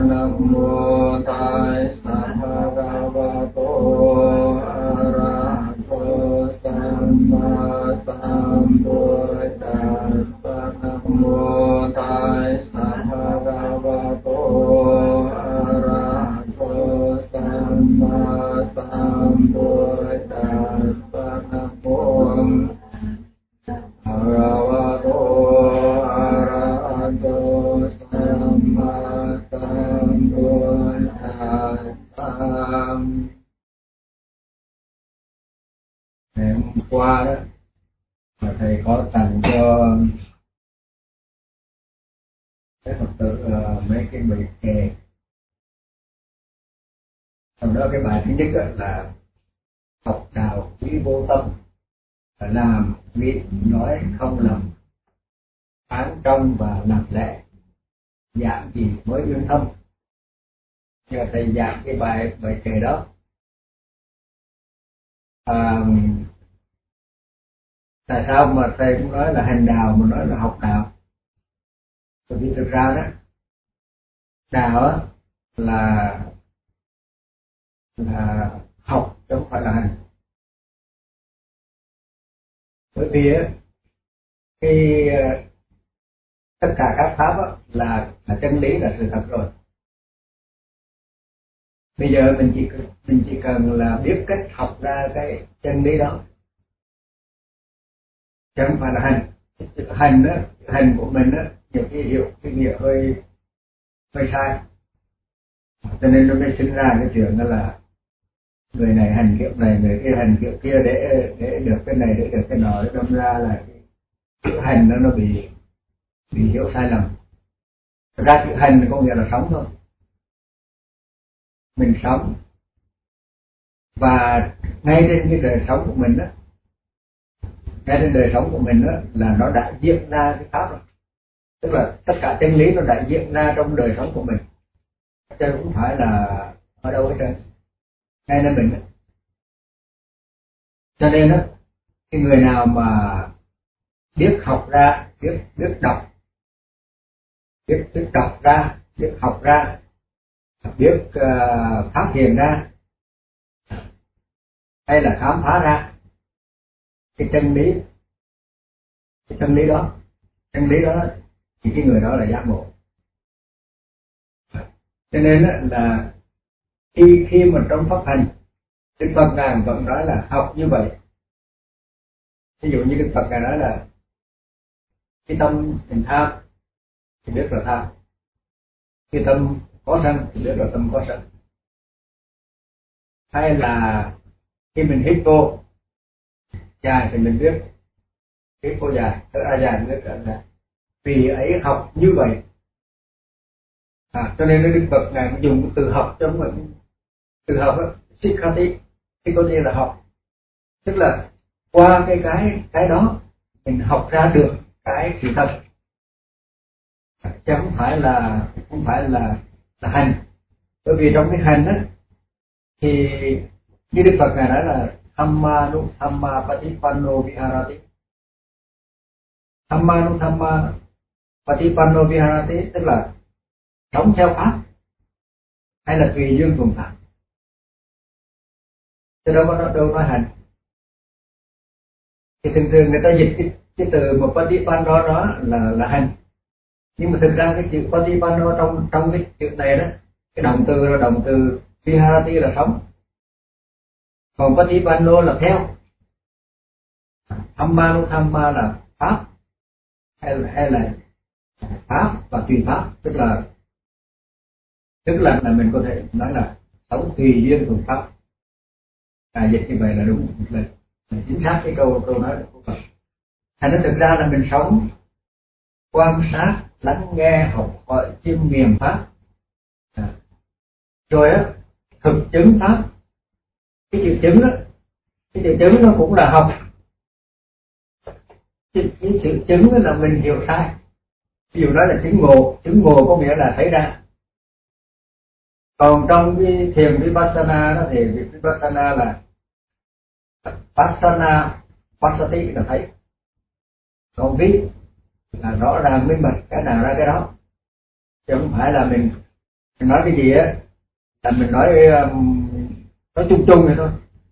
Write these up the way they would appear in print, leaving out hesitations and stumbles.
Nam mô Tassa Bhagavato Arahato Samma Sambuddhassa. Nam mô Tassa Bhagavato Arahato Samma Sambuddhassa. Nam mô Bhagavato Arahato Samma Sambuddhassa. Ngày hôm qua đó là thầy có tặng cho các Phật tử mấy cái bài kệ. Trong đó cái bài thứ nhất là học đạo quý vô tâm, làm việc nói không lầm, phán trong và làm lẽ, giảng gì mới uyên thâm. Giờ thầy giảng cái bài kệ đó. Tại sao mà thầy cũng nói là hành đạo mà nói là học đạo? Bởi vì thực ra đó, đạo là học chứ không phải là hành. Bởi vì cái tất cả các pháp là chân lý, là sự thật rồi. Bây giờ mình chỉ cần là biết cách học ra cái chân lý đó, chứ không phải là hành. Hành của mình nhiều khi hiểu cái nghĩa hơi sai, cho nên nó mới sinh ra cái chuyện đó là người này hành kiểu này, người kia hành kiểu kia để được cái này, để được cái nọ, để đâm ra là cái hành nó bị hiểu sai lầm. Thật ra chữ hành có nghĩa là sống thôi. Mình sống, và ngay trên cái đời sống của mình là nó đã diễn ra cái pháp rồi. Tức là tất cả chân lý nó đã diễn ra trong đời sống của mình, chứ không phải là ở đâu hết trơn, ngay nơi mình. Cho nên cái người nào mà biết học ra, biết đọc ra, biết học ra, biết phát hiện ra, hay là khám phá ra cái chân lý đó thì cái người đó là giác ngộ. Cho nên là khi mà trong pháp hành, Đức Phật ngài vẫn nói là học như vậy. Ví dụ như Đức Phật ngài nói là cái tâm mình tham thì biết là tham, cái tâm có sân thì biết là tâm có sân, hay là khi mình hít vô dài thì mình biết hít vô dài, thở ra dài mình biết thở dài. Vì ấy học như vậy, cho nên Đức Phật ngài dùng từ học trong mình. Từ học Sikhati có nghĩa là học, tức là qua cái đó mình học ra được cái sự thật, chứ không phải là hành. Bởi vì trong cái hành thì như Đức Phật ngài nói là Thamma Patipanno Viharati. Thamma Patipanno Viharati tức là sống theo pháp hay là tùy duyên thuận pháp, chứ đâu nói hành. Thì thường người ta dịch cái từ một Patipanno đó là hành, nhưng mà thực ra cái chữ Patipanno trong cái chữ này đó, cái động từ là động từ Viharati là sống, còn Patipanno là theo. Thamma là pháp, hay là pháp và tùy pháp, tức là mình có thể nói là sống tùy duyên thuận pháp. Dịch như vậy là đúng, là chính xác cái câu nói của Phật. Thành ra thực ra là mình sống quan sát, lắng nghe, học hỏi, chiêm nghiệm pháp, rồi thực chứng pháp. Cái chữ chứng nó cũng là học. Cái chữ chứng là mình hiểu sai. Ví dụ nói là chứng ngộ có nghĩa là thấy ra. Còn trong cái thiền Vipassana đó thì Vipassana là Passati là thấy. Còn vi là rõ ràng minh bạch, cái nào ra cái đó, chứ không phải là mình Mình nói cái gì á là mình nói chung chung vậy thôi,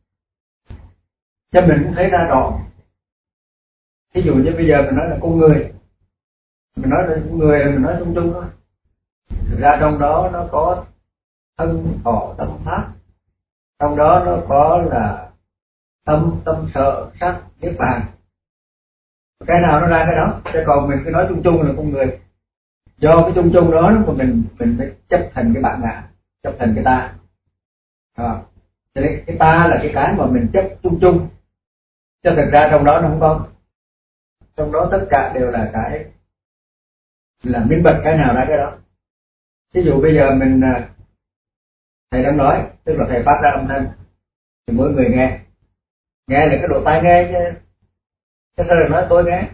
cho mình cũng thấy ra rõ. Ví dụ như bây giờ mình nói là con người, mình nói là con người là mình nói chung chung thôi. Thực ra trong đó nó có thân thọ tâm pháp, trong đó nó có là tâm sợ sắc niết bàn, cái nào nó ra cái đó. Chứ còn mình cứ nói chung chung là con người, do cái chung chung đó mà mình mới chấp thành cái bản ngã, chấp thành cái ta. Cho nên cái ta là cái mà mình chấp chung chung, cho thực ra trong đó nó không có, trong đó tất cả đều là cái là minh bạch cái nào ra cái đó. Ví dụ bây giờ mình thầy đang nói, tức là thầy phát ra âm thanh thì mỗi người nghe là cái độ tai nghe chứ, sao được nói tôi nghe.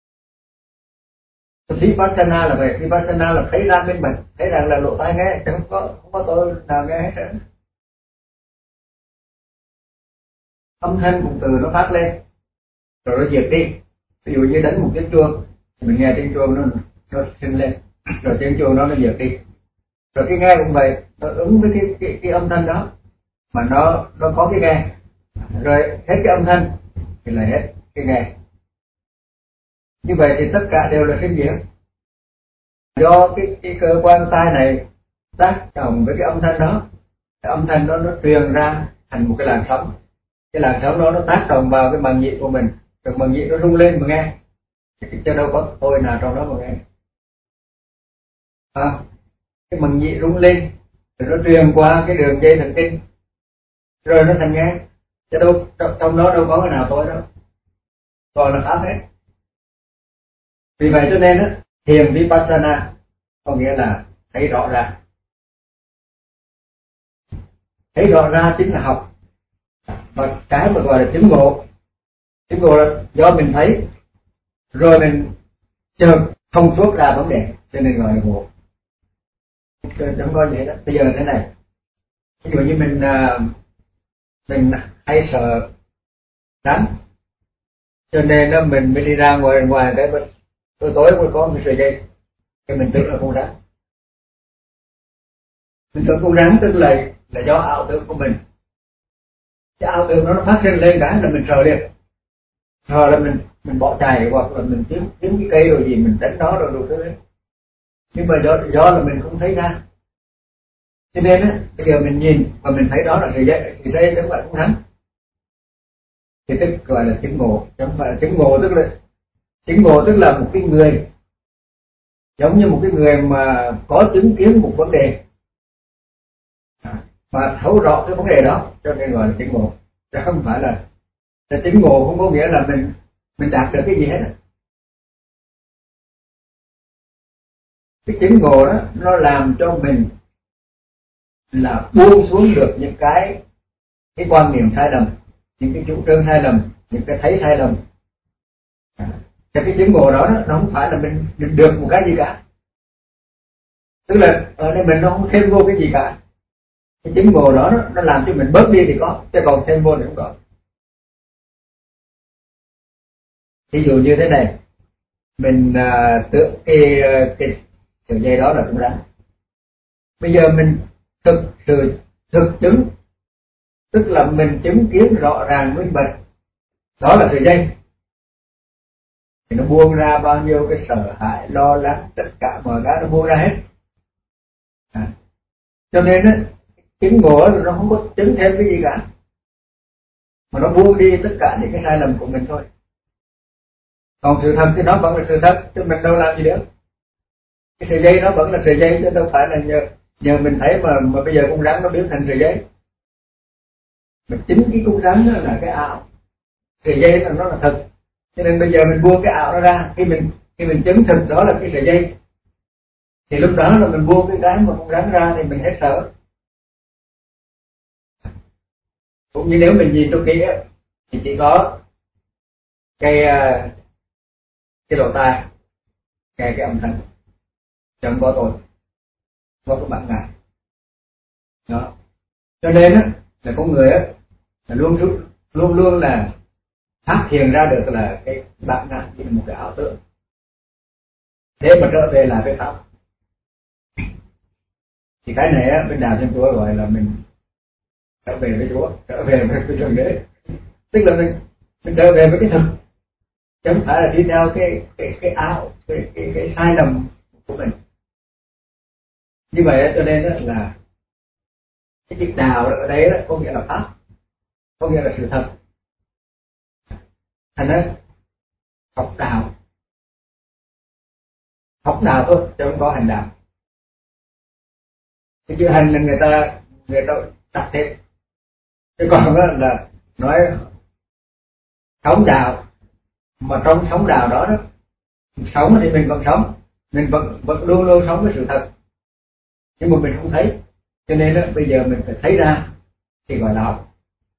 Vipassana là vậy, Vipassana là thấy ra minh bạch, thấy rằng là lộ tai nghe, chứ không có tôi nào nghe hết trơn. Âm thanh cùng từ nó phát lên rồi nó diệt đi. Ví dụ như đánh một tiếng chuông thì mình nghe tiếng chuông nó sinh lên, rồi tiếng chuông nó diệt đi. Rồi cái nghe cũng vậy, nó ứng với cái âm thanh đó mà nó có cái nghe, rồi hết cái âm thanh thì là hết cái nghe. Như vậy thì tất cả đều là sinh diệt, do cái cơ quan tai này tác động với cái âm thanh đó, cái âm thanh đó nó truyền ra thành một cái làn sóng, cái làn sóng đó nó tác động vào cái màng nhĩ của mình, rồi màng nhĩ nó rung lên mà nghe, chứ đâu có tôi nào trong đó mà nghe. Cái màng nhĩ rung lên rồi nó truyền qua cái đường dây thần kinh rồi nó thành nghe, chứ đâu trong đó đâu có cái nào tôi đâu, toàn là pháp hết. Vì vậy cho nên á, thiền vipassana có nghĩa là thấy rõ ra, thấy rõ ra chính là học. Và cái mà gọi là chứng ngộ là do mình thấy rồi mình chợt thông suốt ra vấn đề, cho nên gọi là ngộ. Chẳng có gì đó. Bây giờ thế này, ví dụ như mình hay sợ rắn, cho nên đó mình mới đi ra ngoài cái tối mới có một sợi dây, cái mình tưởng là con rắn. Mình tưởng con rắn tức là do ảo tưởng của mình. Cái ảo tưởng nó phát sinh lên cái là mình sợ liền, sợ là mình bỏ chạy, hoặc là mình kiếm cái cây rồi gì mình đánh nó rồi đủ thứ đấy. Nhưng mà do là mình không thấy ra, cho nên á bây giờ mình nhìn và mình thấy đó là sợi dây, thì dây chẳng phải con rắn, thì tức gọi là chứng ngộ. Chẳng phải là chứng ngộ, tức là một cái người, giống như một cái người mà có chứng kiến một vấn đề mà thấu rõ cái vấn đề đó, cho nên gọi là chứng ngộ. Chứ không phải là chứng ngộ không có nghĩa là mình đạt được cái gì hết. Cái chứng ngộ đó nó làm cho mình là buông xuống được những cái quan niệm sai lầm, những cái chủ trương sai lầm, những cái thấy sai lầm. Thì cái chứng ngộ đó nó không phải là mình được một cái gì cả, tức là ở đây mình nó không thêm vô cái gì cả. Cái chứng ngộ đó nó làm cho mình bớt đi thì có, chứ còn thêm vô thì không có. Ví dụ như thế này, mình tưởng cái sợi dây đó là cũng rắn. Bây giờ mình thực chứng, tức là mình chứng kiến rõ ràng minh bạch đó là sợi dây, thì nó buông ra bao nhiêu cái sợ hãi lo lắng, tất cả mọi cái nó buông ra hết. Cho nên á, chứng ngộ nó không có chứng thêm cái gì cả, mà nó buông đi tất cả những cái sai lầm của mình thôi. Còn sự thật thì nó vẫn là sự thật, chứ mình đâu làm gì được. Cái sợi dây nó vẫn là sợi dây, chứ đâu phải là nhờ mình thấy mà bây giờ con rắn nó biến thành sợi dây. Mà chính cái con rắn đó là cái ảo, sợi dây nó là thật. Cho nên bây giờ mình buông cái ảo nó ra, khi mình chứng thực đó là cái sợi dây, thì lúc đó là mình buông cái mà con rắn ra thì mình hết sợ. Cũng như nếu mình nhìn trong kia thì chỉ có cái lỗ tai nghe cái âm thanh, chẳng có tôi, có cái bản ngã đó. Cho nên á là con người á là luôn là phát hiện ra được là cái bản ngã chỉ là một cái ảo tưởng, để mà trở về là cái pháp. Thì cái này á, bên đạo Thiên Chúa gọi là mình trở về với Chúa, trở về với Thượng Đế, tức là mình trở về với cái thực, chứ không phải là đi theo cái áo, cái sai lầm của mình. Như vậy cho nên đó là cái chữ đạo ở đây đó, có nghĩa là pháp, có nghĩa là sự thật. Thành ra học đạo thôi chứ không có hành đạo. Cái chữ hành là người ta đặt thêm, chứ còn đó là nói sống đạo, mà trong sống đạo đó đó, sống thì mình vẫn sống, mình vẫn luôn luôn sống với sự thật, nhưng mà mình không thấy, cho nên đó, bây giờ mình phải thấy ra thì gọi là học.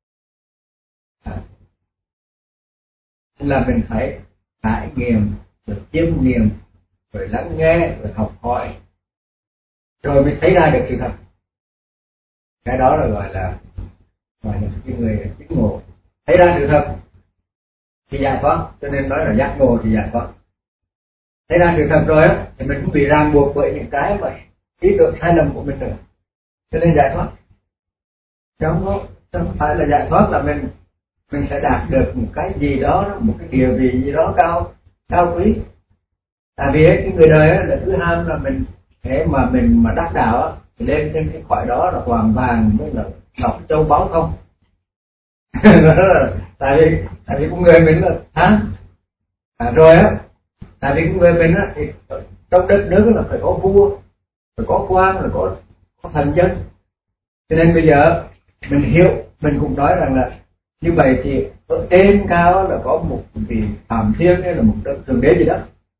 Là mình phải trải nghiệm, rồi chiêm nghiệm, rồi lắng nghe, rồi học hỏi, rồi mới thấy ra được sự thật. Cái đó là gọi là cái người chứng ngộ, thấy ra sự thật thì giải thoát. Cho nên nói là giác ngộ thì giải thoát. Thấy ra sự thật rồi á thì mình cũng bị ràng buộc bởi những cái mà ý tưởng sai lầm của mình nữa, cho nên giải thoát. Chứ không phải là giải thoát là mình sẽ đạt được một cái gì đó, một cái địa vị gì đó cao quý. Tại vì cái người đời á, là thứ ham là mình, để mà mình mà đắc đạo á, thì lên trên cái cõi đó là hoàng vàng với là ngọc châu báu không. Đó là tại vì con người mình là tham. Rồi á, tại vì con người mình á thì trong đất nước là phải có vua, phải có quan, phải có thần dân. Cho nên bây giờ mình hiểu, mình cũng nói rằng là như vậy thì ở trên cao là có một vị Phạm Thiên hay là một đấng Thượng Đế gì đó.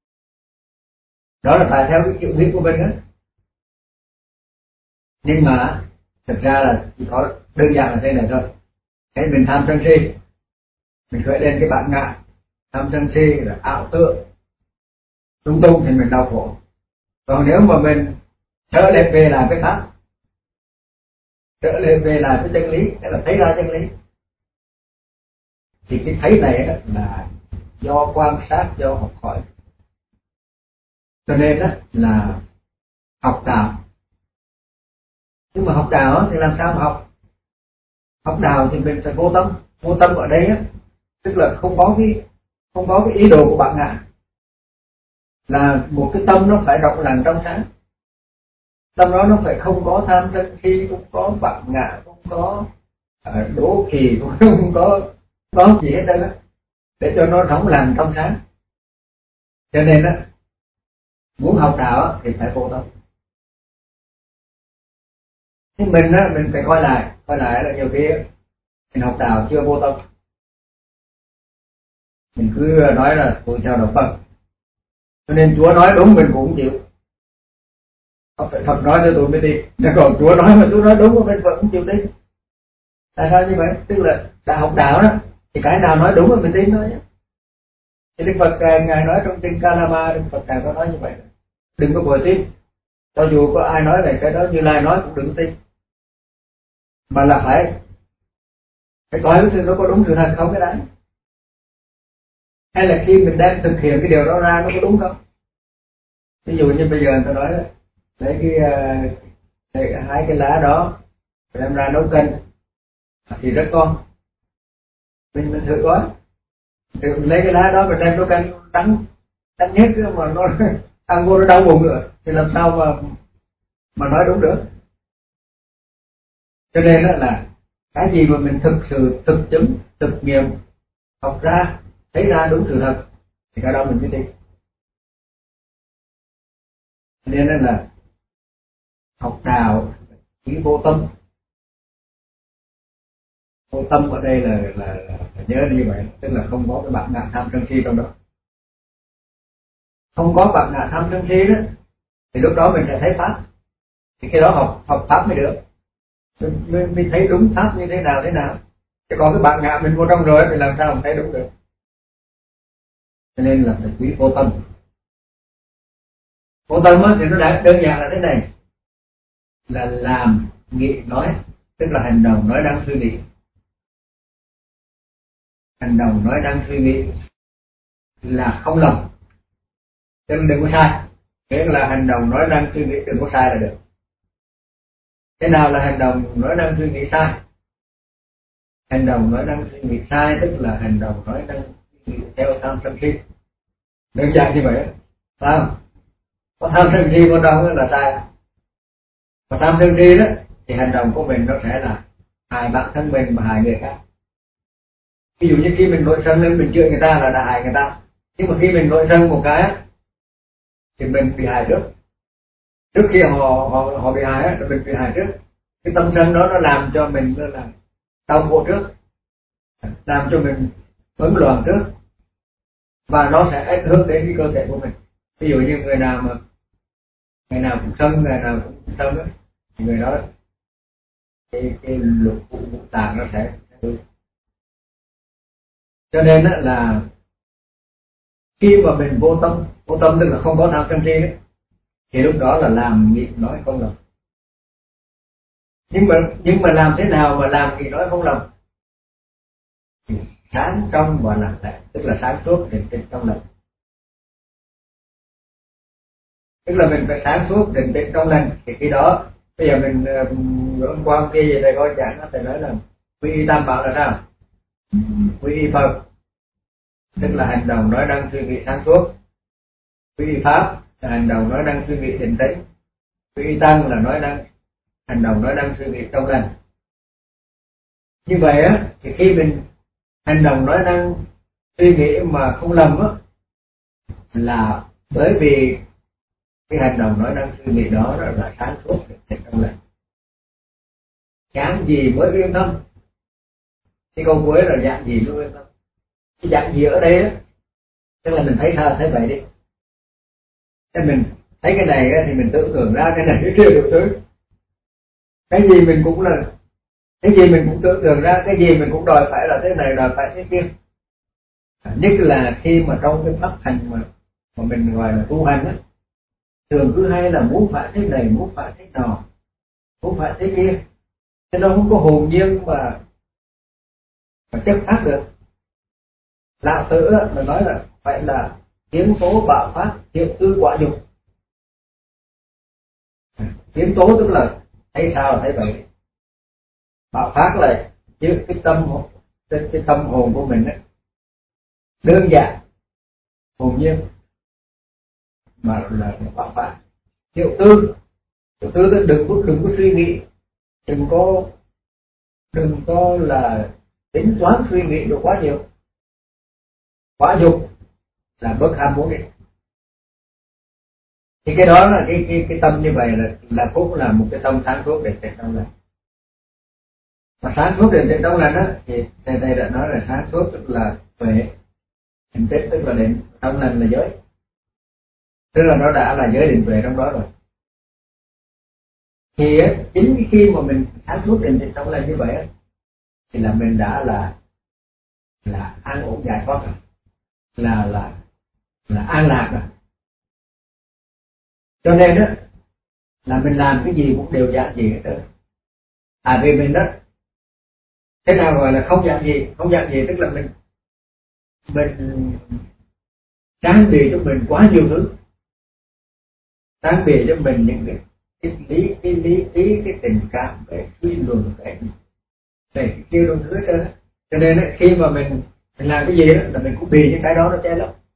Đó là tại theo cái kiểu biết của mình á. Nhưng mà thực ra là chỉ có đơn giản là thế này thôi. Cái mình tham sân si, mình khởi lên cái bản ngã tham sân si là ảo tưởng lung tung thì mình đau khổ. Còn nếu mà mình trở lên về lại với pháp, trở lên về lại với chân lý, tức là thấy ra chân lý, thì cái thấy này là do quan sát, do học hỏi. Cho nên đó là học đạo. Nhưng mà học đạo thì làm sao mà học? Học đạo thì mình phải vô tâm. Vô tâm ở đây á, tức là không có cái ý đồ của bạn ngã, là một cái tâm nó phải rộng lặng trong sáng. Tâm đó nó phải không có tham sân si, không có bạn ngã, không có đố kỵ, cũng không có gì hết đó, để cho nó rộng lặng trong sáng. Cho nên á, muốn học đạo thì phải vô tâm. Nhưng mình á, mình phải coi lại là nhiều khi mình học đạo chưa vô tâm. Mình cứ nói là tôi theo đạo Phật, cho nên Chúa nói đúng mình cũng chịu. Phật nói cho tôi mới tin, nhưng còn Chúa nói mà Chúa nói đúng mà mình vẫn không chịu tin. Tại sao như vậy? Tức là đã học đạo đó thì cái nào nói đúng mà mình tin thôi. Thì Đức Phật ngài nói trong kinh Kalama, Đức Phật ngài có nói như vậy, đừng có vội tin, cho dù có ai nói về cái đó Như Lai nói cũng đừng tin, mà là phải coi cái sự nó có đúng sự thật không cái đấy, hay là khi mình đang thực hiện cái điều đó ra nó có đúng không. Ví dụ như bây giờ người ta nói là lấy hai cái lá đó đem ra nấu canh thì rất ngon, mình thử coi, thì mình lấy cái lá đó mình đem nấu canh đắng nhất mà nó ăn vô nó đau bụng nữa thì làm sao mà nói đúng được. Cho nên là cái gì mà mình thực sự thực chứng, thực nghiệm, học ra, thấy ra đúng sự thật thì cái đó mình mới tin. Nên là học đạo chỉ vô tâm. Vô tâm ở đây là nhớ như vậy, tức là không có cái bản ngã tham sân si trong đó. Không có bản ngã tham sân si đó thì lúc đó mình sẽ thấy pháp. Thì cái đó học pháp mới được, mình thấy đúng pháp như thế nào. Chứ còn cái bản ngã mình vô trong rồi thì làm sao mình thấy đúng được. Cho nên là phải quý vô tâm. Vô tâm thì nó đã đơn giản là thế này, là làm nghĩ nói, tức là hành động nói đang suy nghĩ. Hành động nói đang suy nghĩ là không lầm, cho nên đừng có sai. Nghĩa là hành động nói đang suy nghĩ đừng có sai là được. Thế nào là hành động nói năng suy nghĩ sai? Hành động nói năng suy nghĩ sai tức là hành động nói năng suy nghĩ theo tham sân si. Đơn giản như vậy, phải không? Có tham sân si vào trong là sai. Và tham sân si đó thì hành động của mình nó sẽ là hại bản thân mình và hại người khác. Ví dụ như khi mình nổi sân lên mình chửi người ta là đã hại người ta, nhưng mà khi mình nổi sân một cái thì mình bị hại trước. Trước khi họ bị hại thì mình bị hại trước. Cái tâm sân đó nó làm cho mình nó là đau khổ trước, làm cho mình hỗn loạn trước, và nó sẽ ảnh hưởng đến cái cơ thể của mình. Ví dụ như người nào mà ngày nào cũng sân, ngày nào cũng sân ấy, thì người đó cái lục phủ ngũ tạng nó sẽ hư. Cho nên là khi mà mình vô tâm tức là không có tham sân si ấy, thì lúc đó là làm nghĩ nói không lầm. Nhưng mà làm thế nào mà làm nghĩ nói không lầm? Thì sáng trong và lặng lẽ, tức là sáng suốt định tĩnh trong lành. Tức là mình phải sáng suốt định tĩnh trong lành. Thì khi đó bây giờ mình hôm qua kia về thầy coi giảng nó thầy nói là quy y tam bảo là sao? Quy y Phật tức là hành động nói năng suy nghĩ sáng suốt. Quy y Pháp là hành động nói năng suy nghĩ định tĩnh. Quy y Tăng là hành động nói năng suy nghĩ trong lành. Như vậy á thì khi mình hành động nói năng suy nghĩ mà không lầm á là bởi vì cái hành động nói năng suy nghĩ đó là sáng suốt trong lành. Dạng gì mới yên tâm? Cái câu cuối là dạng gì mới yên tâm? Cái dạng gì ở đây á tức là mình thấy sao thấy vậy đi. Thế mình thấy cái này á, thì mình tưởng tượng ra cái này cái kia được thứ. Cái gì mình cũng tưởng tượng ra, cái gì mình cũng đòi phải là thế này, đòi phải thế kia. Nhất là khi mà trong cái pháp hành mà mình gọi là tu hành á, thường cứ hay là muốn phải thế này, muốn phải thế nọ, muốn phải thế kia, thế nó không có hồn nhiên mà chấp áp được. Lão Tử mà nói là phải là tiến tố bạo phát, hiệu tư quả dục. Tiến tố tức là thấy sao là thấy vậy. Bạo phát là chứ cái tâm hồn của mình ấy, đơn giản hồn nhiên mà là bạo phát. Hiệu tư tức đừng có suy nghĩ, đừng có là tính toán suy nghĩ được quá nhiều. Quả dục là bất ham muốn đi. Thì cái đó là cái tâm như vậy là cũng là một cái tâm sáng suốt định tĩnh trong lành. Mà sáng suốt định tĩnh trong lành á thì đây đã nói là sáng suốt tức là tuệ, định tĩnh tức là định trong lành là giới, tức là nó đã là giới định tuệ trong đó rồi. Thì chính khi mà mình sáng suốt định tĩnh trong lành như vậy á thì là mình đã là an ổn giải thoát rồi, là an lạc rồi. Cho nên đó là mình làm cái gì cũng đều giản dị hết trơn. Vì mình đó thế nào gọi là không giản dị tức là mình trang bị cho mình quá nhiều thứ, trang bị cho mình những cái lý trí, cái tình cảm, cái suy luận, cái kia đủ thứ hết trơn. Cho nên đó, khi mà mình làm cái gì đó là mình cũng bị những cái đó nó che lấp,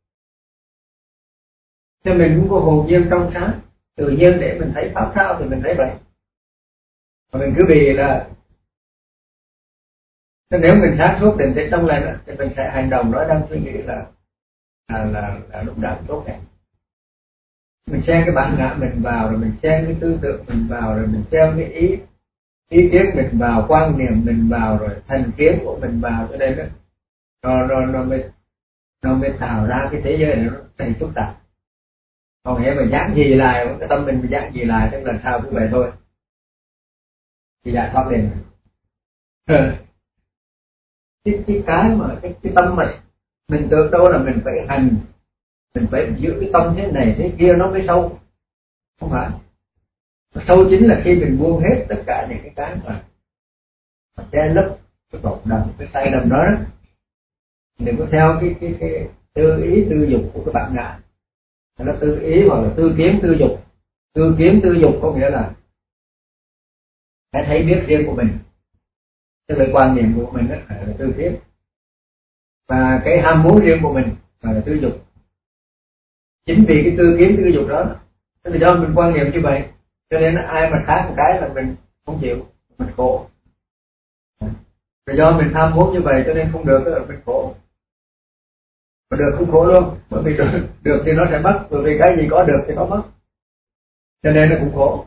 cho mình cũng có hồn nhiên trong sáng tự nhiên để mình thấy pháp sao thì mình thấy vậy. Và mình cứ vì là nếu mình sáng suốt định tĩnh trong lành thì mình sẽ hành động nói năng suy nghĩ là lúc nào cũng tốt đẹp. Mình xem cái bản ngã mình vào, rồi mình xem cái tư tưởng mình vào, rồi mình xem cái ý kiến mình vào, quan niệm mình vào, rồi thành kiến của mình vào, cho nên nó mới tạo ra cái thế giới này nó đầy phức tạp. Còn hễ mà dán gì lại, cái tâm mình dán gì lại tức là sao cũng vậy thôi thì giải thoát liền. cái mà cái tâm mình tưởng đâu là mình phải hành, mình phải giữ cái tâm thế này thế kia nó mới sâu. Không phải. Sâu chính là khi mình buông hết tất cả những cái mà che lấp cái tột đầm, cái sai lầm đó. Đừng có theo cái tư ý tư dục của cái bản ngã. Nó tư ý hoặc là tư kiến tư dục. Tư kiến tư dục có nghĩa là cái thấy biết riêng của mình, tức là quan niệm của mình đó là tư thiết, và cái ham muốn riêng của mình là tư dục. Chính vì cái tư kiến tư dục đó, tức là do mình quan niệm như vậy, cho nên ai mà khác một cái là mình không chịu, mình khổ. Rồi do mình tham muốn như vậy cho nên không được là mình khổ, mà được cũng khổ luôn, bởi vì được thì nó sẽ mất, bởi vì cái gì có được thì nó mất, cho nên nó cũng khổ.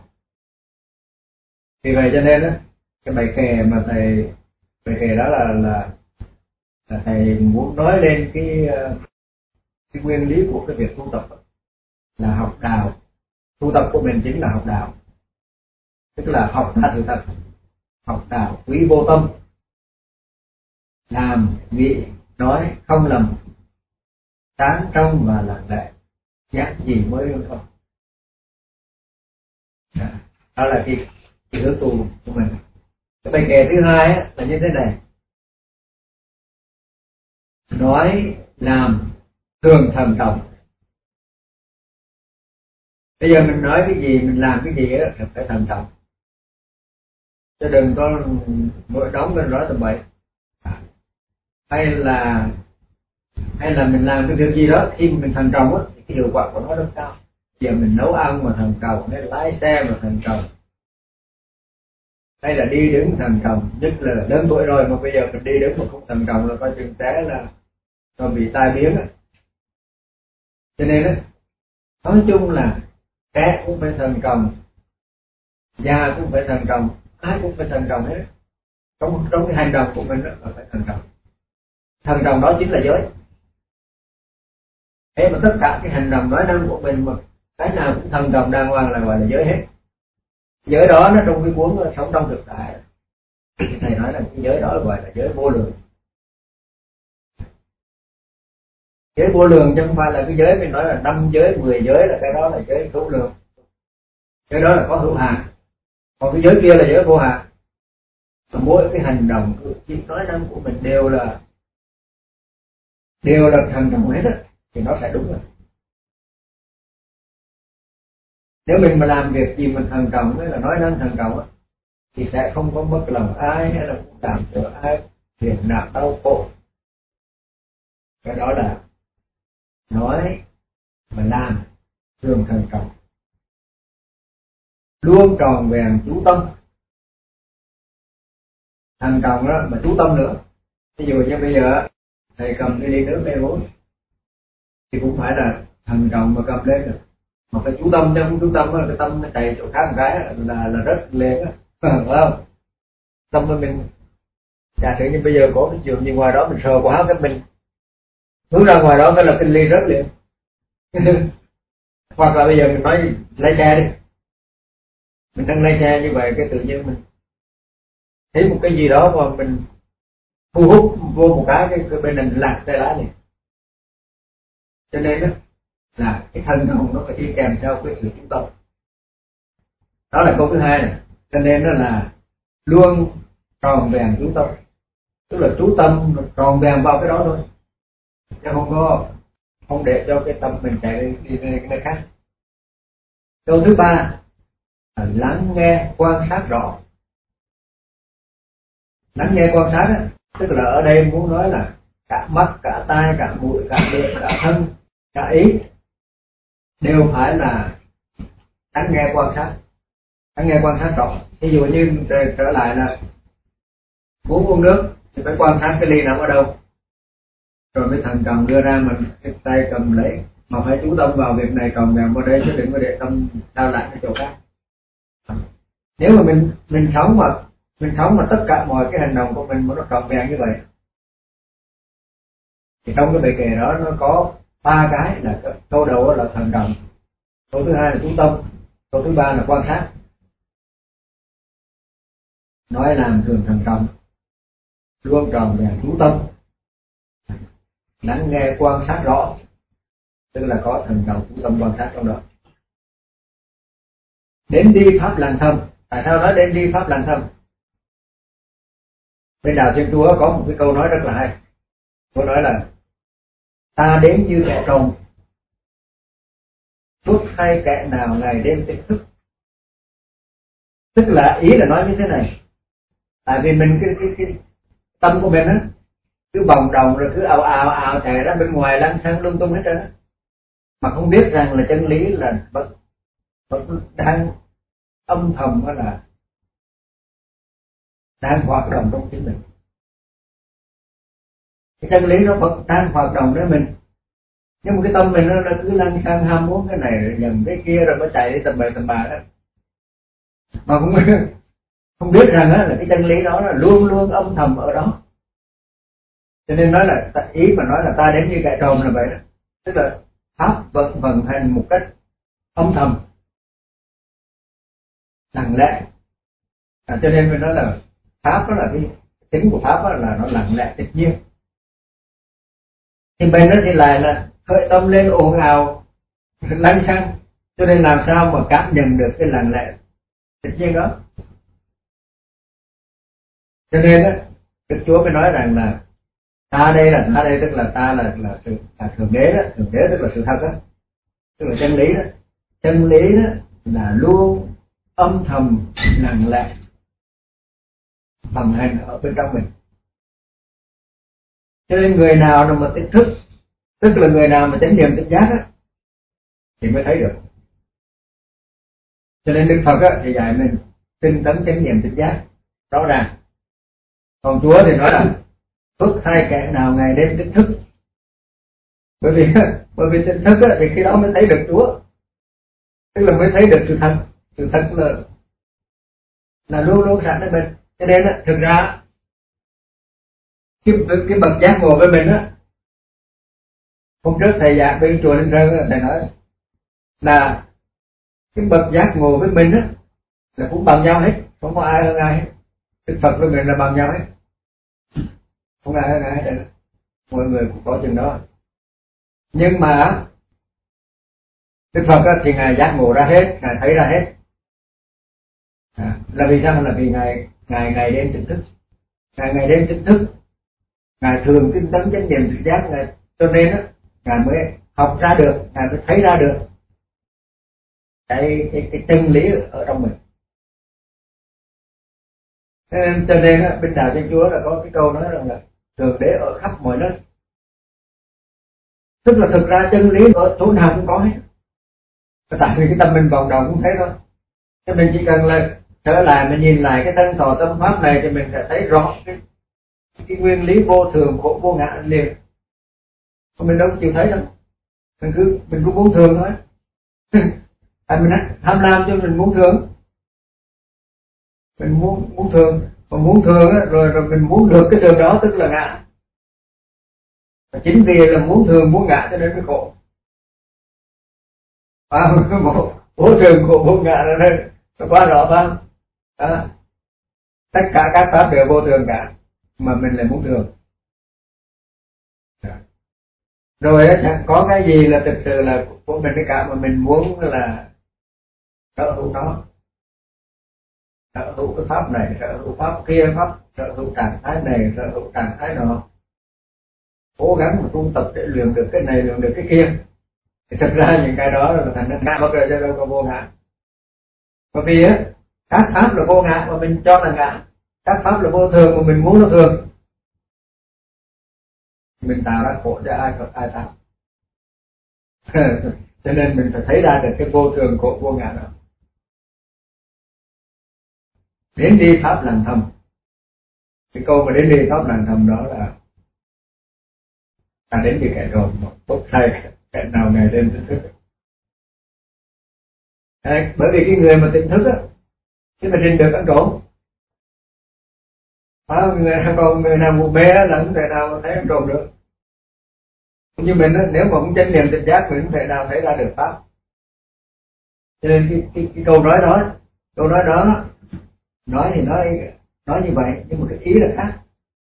Vì vậy cho nên á, cái bài kệ mà bài kệ đó là thầy muốn nói lên cái nguyên lý của cái việc tu tập đó, là học đạo. Tu tập của mình chính là học đạo, tức là học ra sự thật, học đạo quý vô tâm, làm nghĩ nói không lầm, sáng trong và lặng lẽ, giác gì mới luôn không. Đó là cái hướng tu của mình. Cái bài kệ thứ hai á, là như thế này: nói làm thường thận trọng. Bây giờ mình nói cái gì, mình làm cái gì á, phải thận trọng, chứ đừng có nổi nóng lên nói tầm bậy. Hay là mình làm cái việc gì đó khi mình thận trọng á, thì cái hiệu quả của nó rất cao. Giờ mình nấu ăn mà thận trọng, hay lái xe mà thận trọng, hay là đi đứng thận trọng, nhất là lớn tuổi rồi mà bây giờ mình đi đứng mà không thận trọng là coi chừng té là nó bị tai biến á. Cho nên á, nói chung là trẻ cũng phải thận trọng, già cũng phải thận trọng, ai cũng phải thận trọng hết. Trong cái hành động của mình đó là phải thận trọng. Thận trọng đó chính là giới. Thế mà tất cả cái hành động nói năng của mình mà cái nào cũng thận trọng đàng hoàng là gọi là giới hết. Giới đó nó trong cái cuốn Sống trong thực tại, thầy nói là cái giới đó gọi là giới vô lượng. Giới vô lượng chứ không phải là cái giới mình nói là 5 giới 10 giới là cái đó là giới hữu lượng, cái đó là có hữu hạn. Còn cái giới kia là giới vô hạn. Mỗi cái hành động cử chỉ nói năng của mình đều là thận trọng hết á, thì nó sẽ đúng rồi. Nếu mình mà làm việc gì mình thận trọng hay là nói năng thận trọng á, thì sẽ không có mất lòng ai hay là cũng làm cho ai phiền não đau khổ. Cái đó là nói và làm thường thận trọng, luôn tròn vẹn chú tâm. Thận trọng đó mà chú tâm nữa. Ví dụ như bây giờ thầy cầm cái ly nước đây uống thì cũng phải là thận trọng mà cầm lên được, mà phải chú tâm, chứ không chú tâm cái tâm nó chạy chỗ khác một cái là rất liền á, phải không? Tâm của mình, giả sử như bây giờ có cái chuyện gì ngoài đó mình sờ quá cái mình hướng ra ngoài đó cái là cái ly rớt liền. Hoặc là bây giờ mình nói lái xe đi, mình đang lái xe như vậy cái tự nhiên mình thấy một cái gì đó mà mình thu hút vô một cái bên này lạc tay lái liền. Cho nên đó là cái thân hồn nó phải đi kèm theo cái sự chú tâm. Đó là câu thứ hai này. Cho nên đó là luôn tròn vẹn chú tâm, tức là chú tâm tròn vẹn vào cái đó thôi, chứ không để cho cái tâm mình chạy đi cái nơi khác. Câu thứ ba là lắng nghe quan sát rõ. Lắng nghe quan sát đó, tức là ở đây muốn nói là cả mắt, cả tai, cả mũi, cả miệng, cả thân, cả ý đều phải là lắng nghe quan sát. Lắng nghe quan sát rõ. Ví dụ như trở lại là muốn uống nước thì phải quan sát cái ly nằm ở đâu, rồi mới thận trọng đưa ra, mình cái tay cầm lấy, mà phải chú tâm vào việc này, tròn vẹn vào đây, chứ đừng có để tâm đau lại cái chỗ khác. Nếu mà mình sống mà tất cả mọi cái hành động của mình mà nó tròn vẹn như vậy, thì trong cái bài kệ đó nó có ba cái là câu đầu là thận trọng, câu thứ hai là chú tâm, câu thứ ba là quan sát. Nói làm thường thận trọng, luôn tròn vẹn chú tâm, lắng nghe quan sát rõ, tức là có thận trọng chú tâm quan sát trong đó. Đến đi pháp lành thâm. Tại sao nói đến đi pháp lành thâm? Bên đạo Thiên Chúa có một cái câu nói rất là hay. Câu nói là ta đến như kẻ trồng, suốt hay kẻ nào ngày đêm tỉnh thức. Tức là ý là nói như thế này, tại vì mình cái tâm của mình á cứ bồng đồng rồi cứ ào ào ào chạy ra bên ngoài lăng xăng lung tung hết trơn á, mà không biết rằng là chân lý là vẫn đang âm thầm, đó là đang hoạt động trong chính mình. Cái chân lý nó vẫn đang hoạt động với mình, nhưng mà cái tâm mình nó cứ lăng xăng ham muốn cái này rồi nhận cái kia rồi nó chạy đi tầm bậy tầm bạ đó, mà không biết rằng á là cái chân lý đó là luôn luôn âm thầm ở đó. Cho nên nói là ý mà nói là ta đến như gậy trồm là vậy đó, tức là pháp vận hành một cách âm thầm lặng lẽ. Cho nên mình nói là pháp đó là cái tính của pháp đó là nó lặng lẽ tự nhiên. Thì bên đó thì lại là khởi tâm lên ồn ào lăng xăng, cho nên làm sao mà cảm nhận được cái lặng lẽ tự nhiên đó. Cho nên á Đức Chúa mới nói rằng là ta đây tức là ta là sự thượng đế đó, thượng đế tức là sự thật đó, tức là chân lý đó. Chân lý đó là luôn âm thầm lặng lẽ vận hành ở bên trong mình. Cho nên người nào mà tỉnh thức, tức là người nào mà chánh niệm tỉnh giác á, thì mới thấy được. Cho nên Đức Phật á, thì dạy mình tinh tấn chánh niệm tỉnh giác rõ ràng. Còn Chúa thì nói là phước thay kẻ nào ngày đêm tỉnh thức. Bởi vì tỉnh thức á, thì khi đó mới thấy được Chúa, tức là mới thấy được sự thật là luôn luôn sẵn ở mình. Cho nên á, thực ra cái bậc giác ngộ với mình á, hôm trước thầy giảng bên chùa Linh Sơn thầy nói là cái bậc giác ngộ với mình á là cũng bằng nhau hết, không có ai hơn ai hết. Đức Phật với mình là bằng nhau hết, không ai hơn ai hết, mọi người cũng có chừng đó. Nhưng mà Đức Phật á, thì ngài giác ngộ ra hết, ngài thấy ra hết. Là vì sao? Là vì ngài đêm tỉnh thức, ngài đêm tỉnh thức, ngài thường tinh tấn chánh niệm tỉnh giác, ngài cho nên á ngài mới học ra được, ngài mới thấy ra được cái chân lý ở trong mình. Cho nên á bên đạo Thiên Chúa là có cái câu nói rằng là thượng đế ở khắp mọi nơi, tức là thực ra chân lý ở chỗ nào cũng có hết. Tại vì cái tâm mình vòng đầu cũng thấy thôi, cho mình chỉ cần là trở lại mình nhìn lại cái thân thọ tâm pháp này thì mình sẽ thấy rõ cái nguyên lý vô thường khổ vô ngã liền. Mình đâu chịu thấy đâu, mình cứ muốn thường thôi. Tại mình tham lam cho mình muốn thường, mình muốn thường, mà muốn thường á, rồi mình muốn được cái thường đó tức là ngã. Và chính vì là muốn thường muốn ngã cho nên mới khổ. Vô thường khổ vô ngã là nó quá rõ phải không? Tất cả các pháp đều vô thường cả, mà mình lại muốn thường. Rồi chẳng có cái gì là thực sự là của mình cả, mà mình muốn là sở hữu nó, sở hữu cái pháp này, sở hữu pháp kia, sở hữu trạng thái này, sở hữu trạng thái nọ, cố gắng mà tu tập để luyện được cái này, luyện được cái kia. Thì thật ra những cái đó là thành ra ngã, bao giờ cho đâu có vô ngã. Bởi vì á các pháp là vô ngã mà mình cho là ngã, các pháp là vô thường mà mình muốn nó thường, mình tạo ra khổ cho ai tạo. Cho nên mình phải thấy ra được cái vô thường khổ vô ngã đó. Đến đi pháp lặng thầm, cái câu mà đến đi pháp lặng thầm đó là ta đến đi kẻ rồi mà tốt thay kẻ nào ngày đêm tỉnh thức. Bởi vì cái người mà tỉnh thức á thì mình trình được ăn trộm. Còn người nào ngủ mê là không thể nào thấy ăn trộm được. Như mình á, nếu mà không chánh niệm tỉnh giác mình không thể nào thấy ra được pháp. Cho nên cái câu nói đó nói thì nói như vậy, nhưng mà cái ý là khác.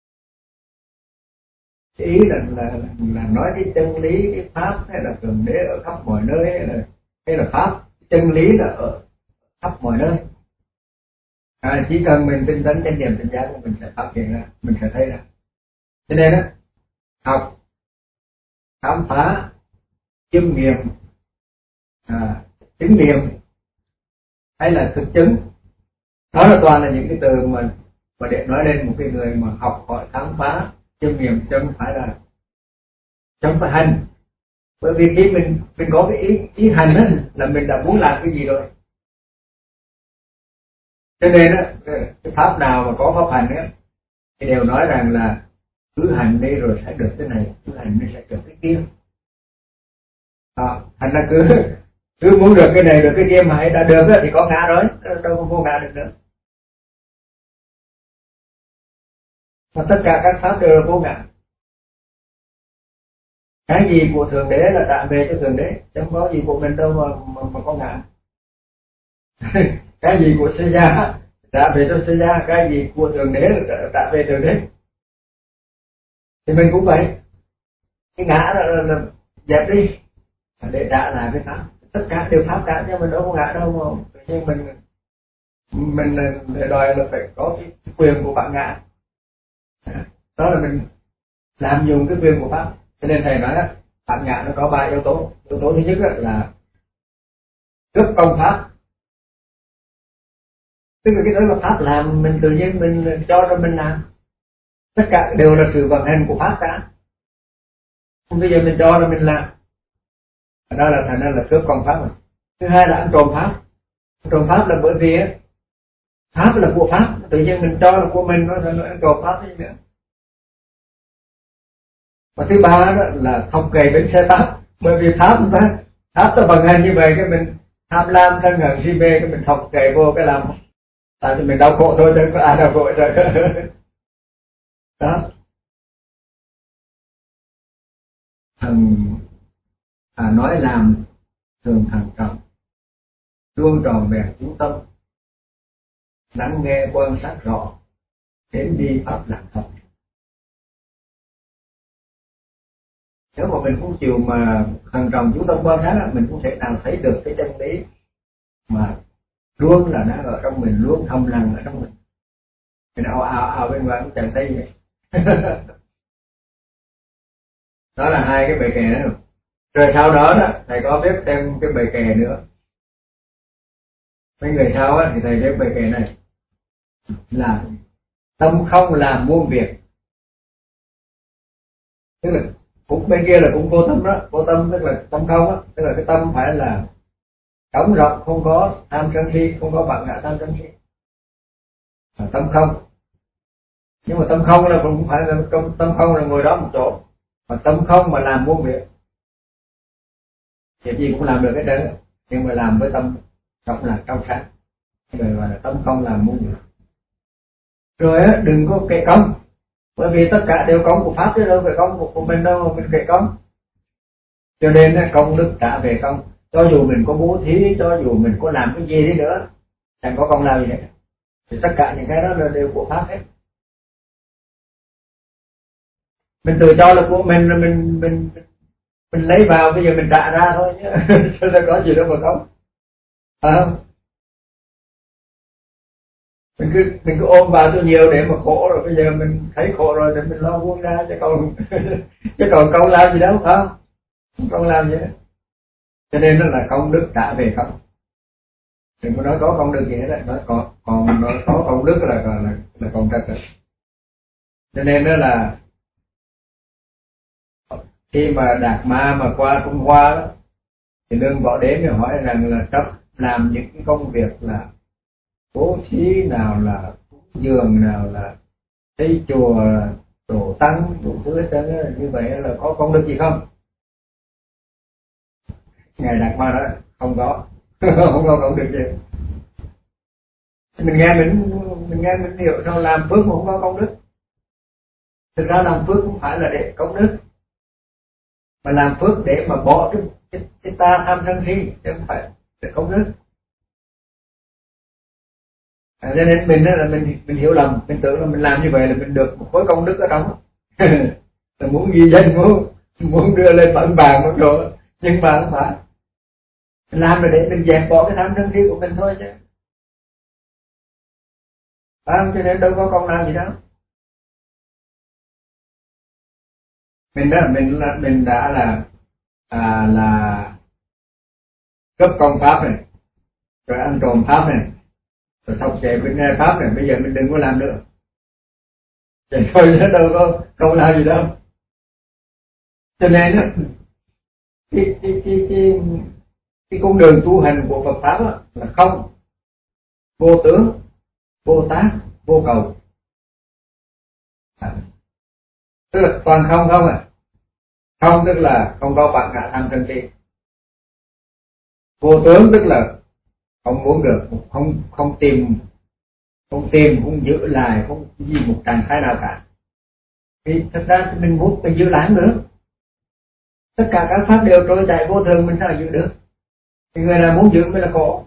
Cái ý là nói cái chân lý, cái pháp hay là thượng đế ở khắp mọi nơi, hay là pháp chân lý là ở khắp mọi nơi. Chỉ cần mình tinh tấn chánh niệm tỉnh giác của mình sẽ phát hiện ra, mình sẽ thấy ra. Cho nên đó, học khám phá chiêm nghiệm chứng nghiệm hay là thực chứng Đó là toàn là những cái từ mà để nói lên một cái người mà học hỏi khám phá chiêm nghiệm, chứ không phải là chẳng phải hành. Bởi vì khi mình có cái ý hành á là mình đã muốn làm cái gì rồi. Cho nên á, cái pháp nào mà có pháp hành á thì đều nói rằng là cứ hành đi rồi sẽ được cái này, cứ hành đi sẽ được cái kia. Thành ra cứ muốn được cái này được cái kia mà hãy đã được á thì có ngã rồi, đâu có vô ngã được nữa. Mà tất cả các pháp đều là vô ngã. Cái gì của thượng đế là trả về cho thượng đế, chẳng có gì của mình đâu mà có ngã. Cái gì của Sê Gia trả về cho Sê Gia, cái gì của thượng đế là trả về thượng đế. Thì mình cũng vậy, cái ngã là dẹp đi để trả lại cái pháp. Tất cả đều pháp cả nhưng mình đâu có ngã đâu mà nhưng mình đòi là phải có cái quyền của bạn ngã. Đó là mình làm dùng cái quyền của pháp. Cho nên thầy nói bạn ngã nó có 3 yếu tố. Yếu tố thứ nhất là cướp công pháp, tức là cái đó là pháp làm mình tự nhiên mình cho mình làm, tất cả đều là sự vận hành của pháp cả. Bây giờ mình cho là mình làm, đó là thành ra là cướp công pháp rồi. Thứ hai là ăn trộm pháp. Trộm pháp là bởi vì pháp là của pháp, tự nhiên mình cho là của mình, nó thành ăn trộm pháp gì nữa. Và thứ ba đó là thọc kề bánh xe pháp, bởi vì pháp nó vận hành như vậy, cái mình tham lam thân hận si mê, cái mình thọc kề vô cái làm tại vì mình đau khổ thôi chứ có ai đau khổ rồi. Đó. Nói làm thường thận trọng, luôn tròn vẹn chú tâm, lắng nghe quan sát rõ, đến đi pháp lạc thật. Nếu mà mình không chịu mà thận trọng chú tâm quan sát, mình không thể nào thấy được cái chân lý mà luôn là đang ở trong mình, luôn thầm lặng ở trong mình. Mình ào bên ngoài cũng chẳng thấy gì. Đó là hai cái bề kè đó. Rồi sau đó thầy có biết thêm cái bề kè nữa. Mấy người sau thì thầy biết bề kè này là tâm không làm muôn việc. Tức là cũng bên kia là cũng vô tâm đó, vô tâm tức là tâm không á, tức là cái tâm phải là trống rộng, không có tham sân si, không có vọng ngã tham sân si, tâm không. Nhưng mà tâm không là cũng phải là tâm không là ngồi đó một chỗ, mà tâm không mà làm muôn việc, việc gì cũng làm được hết trơn, nhưng mà làm với tâm rộng là trong sáng, rồi gọi là tâm không làm muôn việc. Rồi đừng có kệ công, bởi vì tất cả đều công của pháp chứ đâu phải công của mình đâu mà mình kệ công. Cho nên công đức trả về công, cho dù mình có bố thí, cho dù mình có làm cái gì đi nữa, chẳng có công lao gì hết. Thì tất cả những cái đó là đều của pháp hết. Mình tự cho là của mình, là mình lấy vào, bây giờ mình trả ra thôi chứ chứ đâu có gì đâu mà không. Mình cứ ôm vào cho nhiều để mà khổ, rồi bây giờ mình thấy khổ rồi thì mình lo buông ra, chứ còn chứ còn công lao gì đâu, không công lao gì hết. Cho nên nó là công đức trả về công. Đừng có nói có công đức gì hết, nói còn nói có công đức là còn trật rồi. Cho nên đó là khi mà Đạt Ma mà qua Trung Hoa đó, thì Lương Võ Đế mới hỏi rằng là chấp làm những cái công việc là bố thí, nào là dường, nào là xây chùa, đổ tăng, đủ thứ hết trơn, như vậy là có công đức gì không? Ngài Đạt Ma đó không có không có công đức gì. Mình nghe mình hiểu sao làm phước mà không có công đức. Thực ra làm phước không phải là để công đức, mà làm phước để mà bỏ cái ta tham sân si, chứ không phải để công đức. Cho nên mình hiểu lầm, mình tưởng là mình làm như vậy là mình được một khối công đức ở trong. Là muốn ghi danh, muốn đưa lên phận vàng một đồ, nhưng mà không phải. Mình làm là để mình dẹp bỏ cái tham sân si của mình thôi chứ. Cho nên đâu có công làm gì đâu. Mình đã là cấp công pháp này, rồi ăn trộm pháp này, rồi xong chạy bên pháp này, bây giờ mình đừng có làm nữa, chạy thôi chứ đâu có không làm gì đâu. Cho nên á, cái con đường tu hành của Phật pháp á, là không, vô tướng, vô tác, vô cầu, tức là toàn không không à. Không tức là không có bản ngã tham sân si. Vô tướng tức là không muốn được, không tìm, không giữ lại, không gì một trạng thái nào cả. Thì thật ra mình muốn mình giữ lại không được, tất cả các pháp đều trôi chảy vô thường, mình sao giữ được? Thì người nào muốn giữ mới là khổ.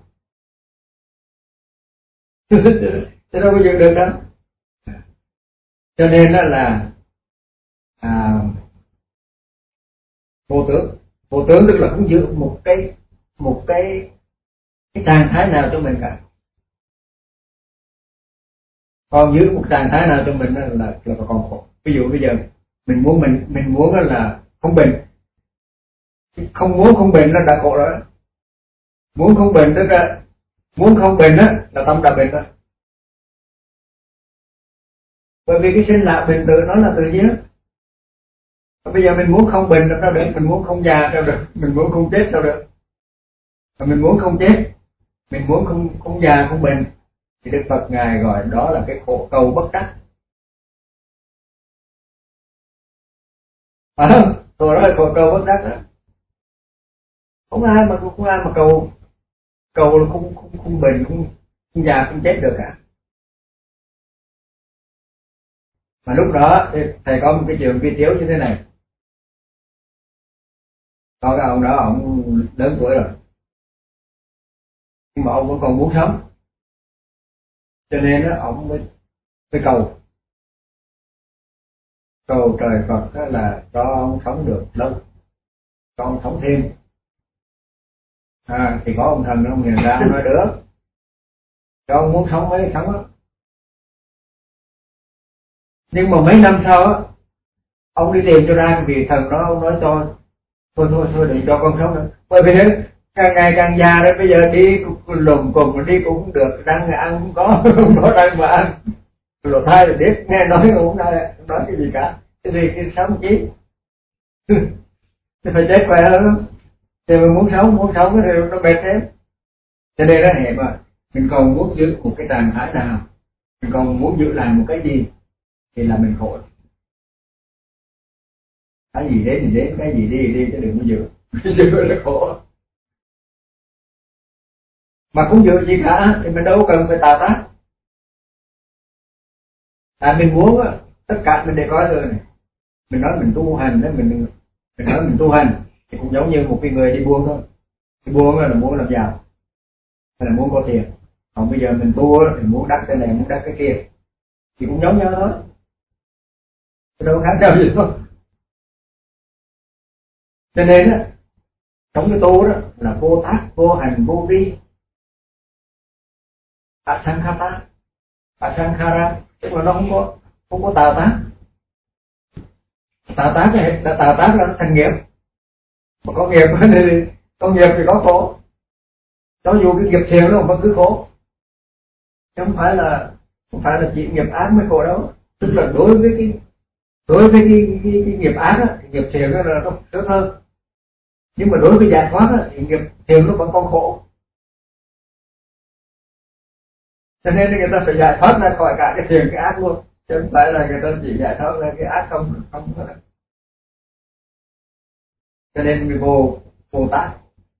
Chứ đâu có giữ được đâu. Cho nên là vô tướng tức là không giữ một cái trạng thái nào cho mình cả. Còn giữ một trạng thái nào cho mình là còn khổ. Ví dụ bây giờ mình muốn là không bệnh, không muốn không bệnh là đã khổ rồi. Muốn không bệnh tức là muốn không bệnh á là tâm đã bệnh rồi. Bởi vì cái sinh lão bệnh tử nó là tự nhiên. Bây giờ mình muốn không bệnh làm sao được, mình muốn không già sao được, mình muốn không chết sao được. Và mình muốn không chết, mình muốn không già không bệnh, thì Đức Phật ngài gọi đó là cái khổ cầu bất đắc. Phải không? Rồi đó là khổ cầu bất đắc đó. Không ai mà cầu là không bệnh, không già không chết được cả. Mà lúc đó thì thầy có một cái trường vi tiếu như thế này. Có cái ông đó, ông lớn tuổi rồi, nhưng mà ông vẫn còn muốn sống, cho nên đó ông mới cầu trời Phật đó là cho ông sống được lâu, cho ông sống thêm. Thì có ông thần ông nhìn ra, ông nói được, cho ông muốn sống mới sống đó. Nhưng mà mấy năm sau á, ông đi tìm cho ra cái vị thần đó, ông nói cho thôi đừng cho con sống nữa, bởi vì càng ngày càng già đấy, bây giờ đi lùm cùm mà đi cũng không được, đang ăn không có không có đang mà ăn, rồi thay thì biết nghe nói cũng không nói cái gì cả, cái gì cái sống chí thì phải chết khỏe hơn. Thì mình muốn sống thì nó bệt thêm. Cho nên đó hệ mà mình còn muốn giữ một cái trạng thái nào, mình còn muốn giữ lại một cái gì thì là mình khổ. Cái gì đến thì đến, cái gì đi thì đi, chứ đừng có giữ giữ là khổ. Mà không giữ gì cả thì mình đâu cần phải tạo tác. Tại mình muốn tất cả mình đều có rồi này. Mình nói mình tu hành đó, mình nói mình tu hành thì cũng giống như một cái người đi buôn thôi. Đi buôn là muốn làm giàu, hay là muốn có tiền. Còn bây giờ mình tu thì muốn đắc cái này, muốn đắc cái kia, thì cũng giống nhau thôi, đâu khác nhau gì đâu. Cho nên á, trong cái tu đó là vô tác, vô hành, vô vi, asankhara, tức là nó không có tạo tác. Tạo tác là nó thành nghiệp. Mà có nghiệp thì có khổ. Cho dù cái nghiệp thiện nó vẫn cứ khổ, chứ không phải là chỉ nghiệp ác mới khổ đâu. Tức là đối với cái nghiệp ác á, thì nghiệp thiện là nó sướng hơn. Nhưng mà đối với giải thoát á, thì nghiệp thiện nó vẫn còn khổ. Cho nên người ta phải giải thoát ra khỏi cả cái thiện cái ác luôn, chứ không phải là người ta chỉ giải thoát ra cái ác không. Cho nên người vô tác,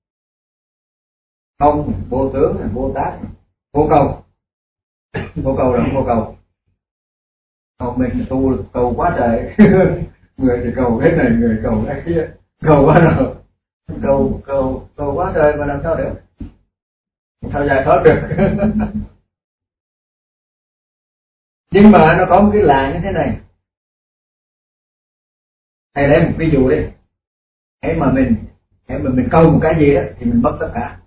không vô tướng, vô tác, vô cầu. Vô cầu là không vô cầu. Còn mình tu cầu quá trời người thì cầu cái này, người cầu cái kia, cầu quá rồi, cầu quá trời mà làm sao được, sao giải thoát được. Nhưng mà nó có một cái lạ như thế này. Thầy lấy một ví dụ đi. Hễ mà mình cầu một cái gì đó thì mình mất tất cả.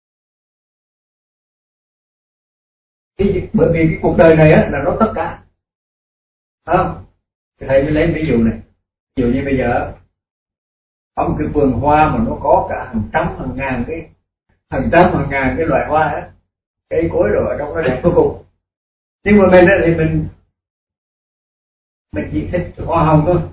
Bởi vì cái cuộc đời này á là nó tất cả, không? Thì thầy mới lấy ví dụ này. Ví dụ như bây giờ có một cái vườn hoa mà nó có cả hàng trăm hàng ngàn cái loại hoa á, cây cối rồi ở trong nó đẹp vô cùng. Nhưng mà mình thì mình chỉ thích hoa hồng thôi,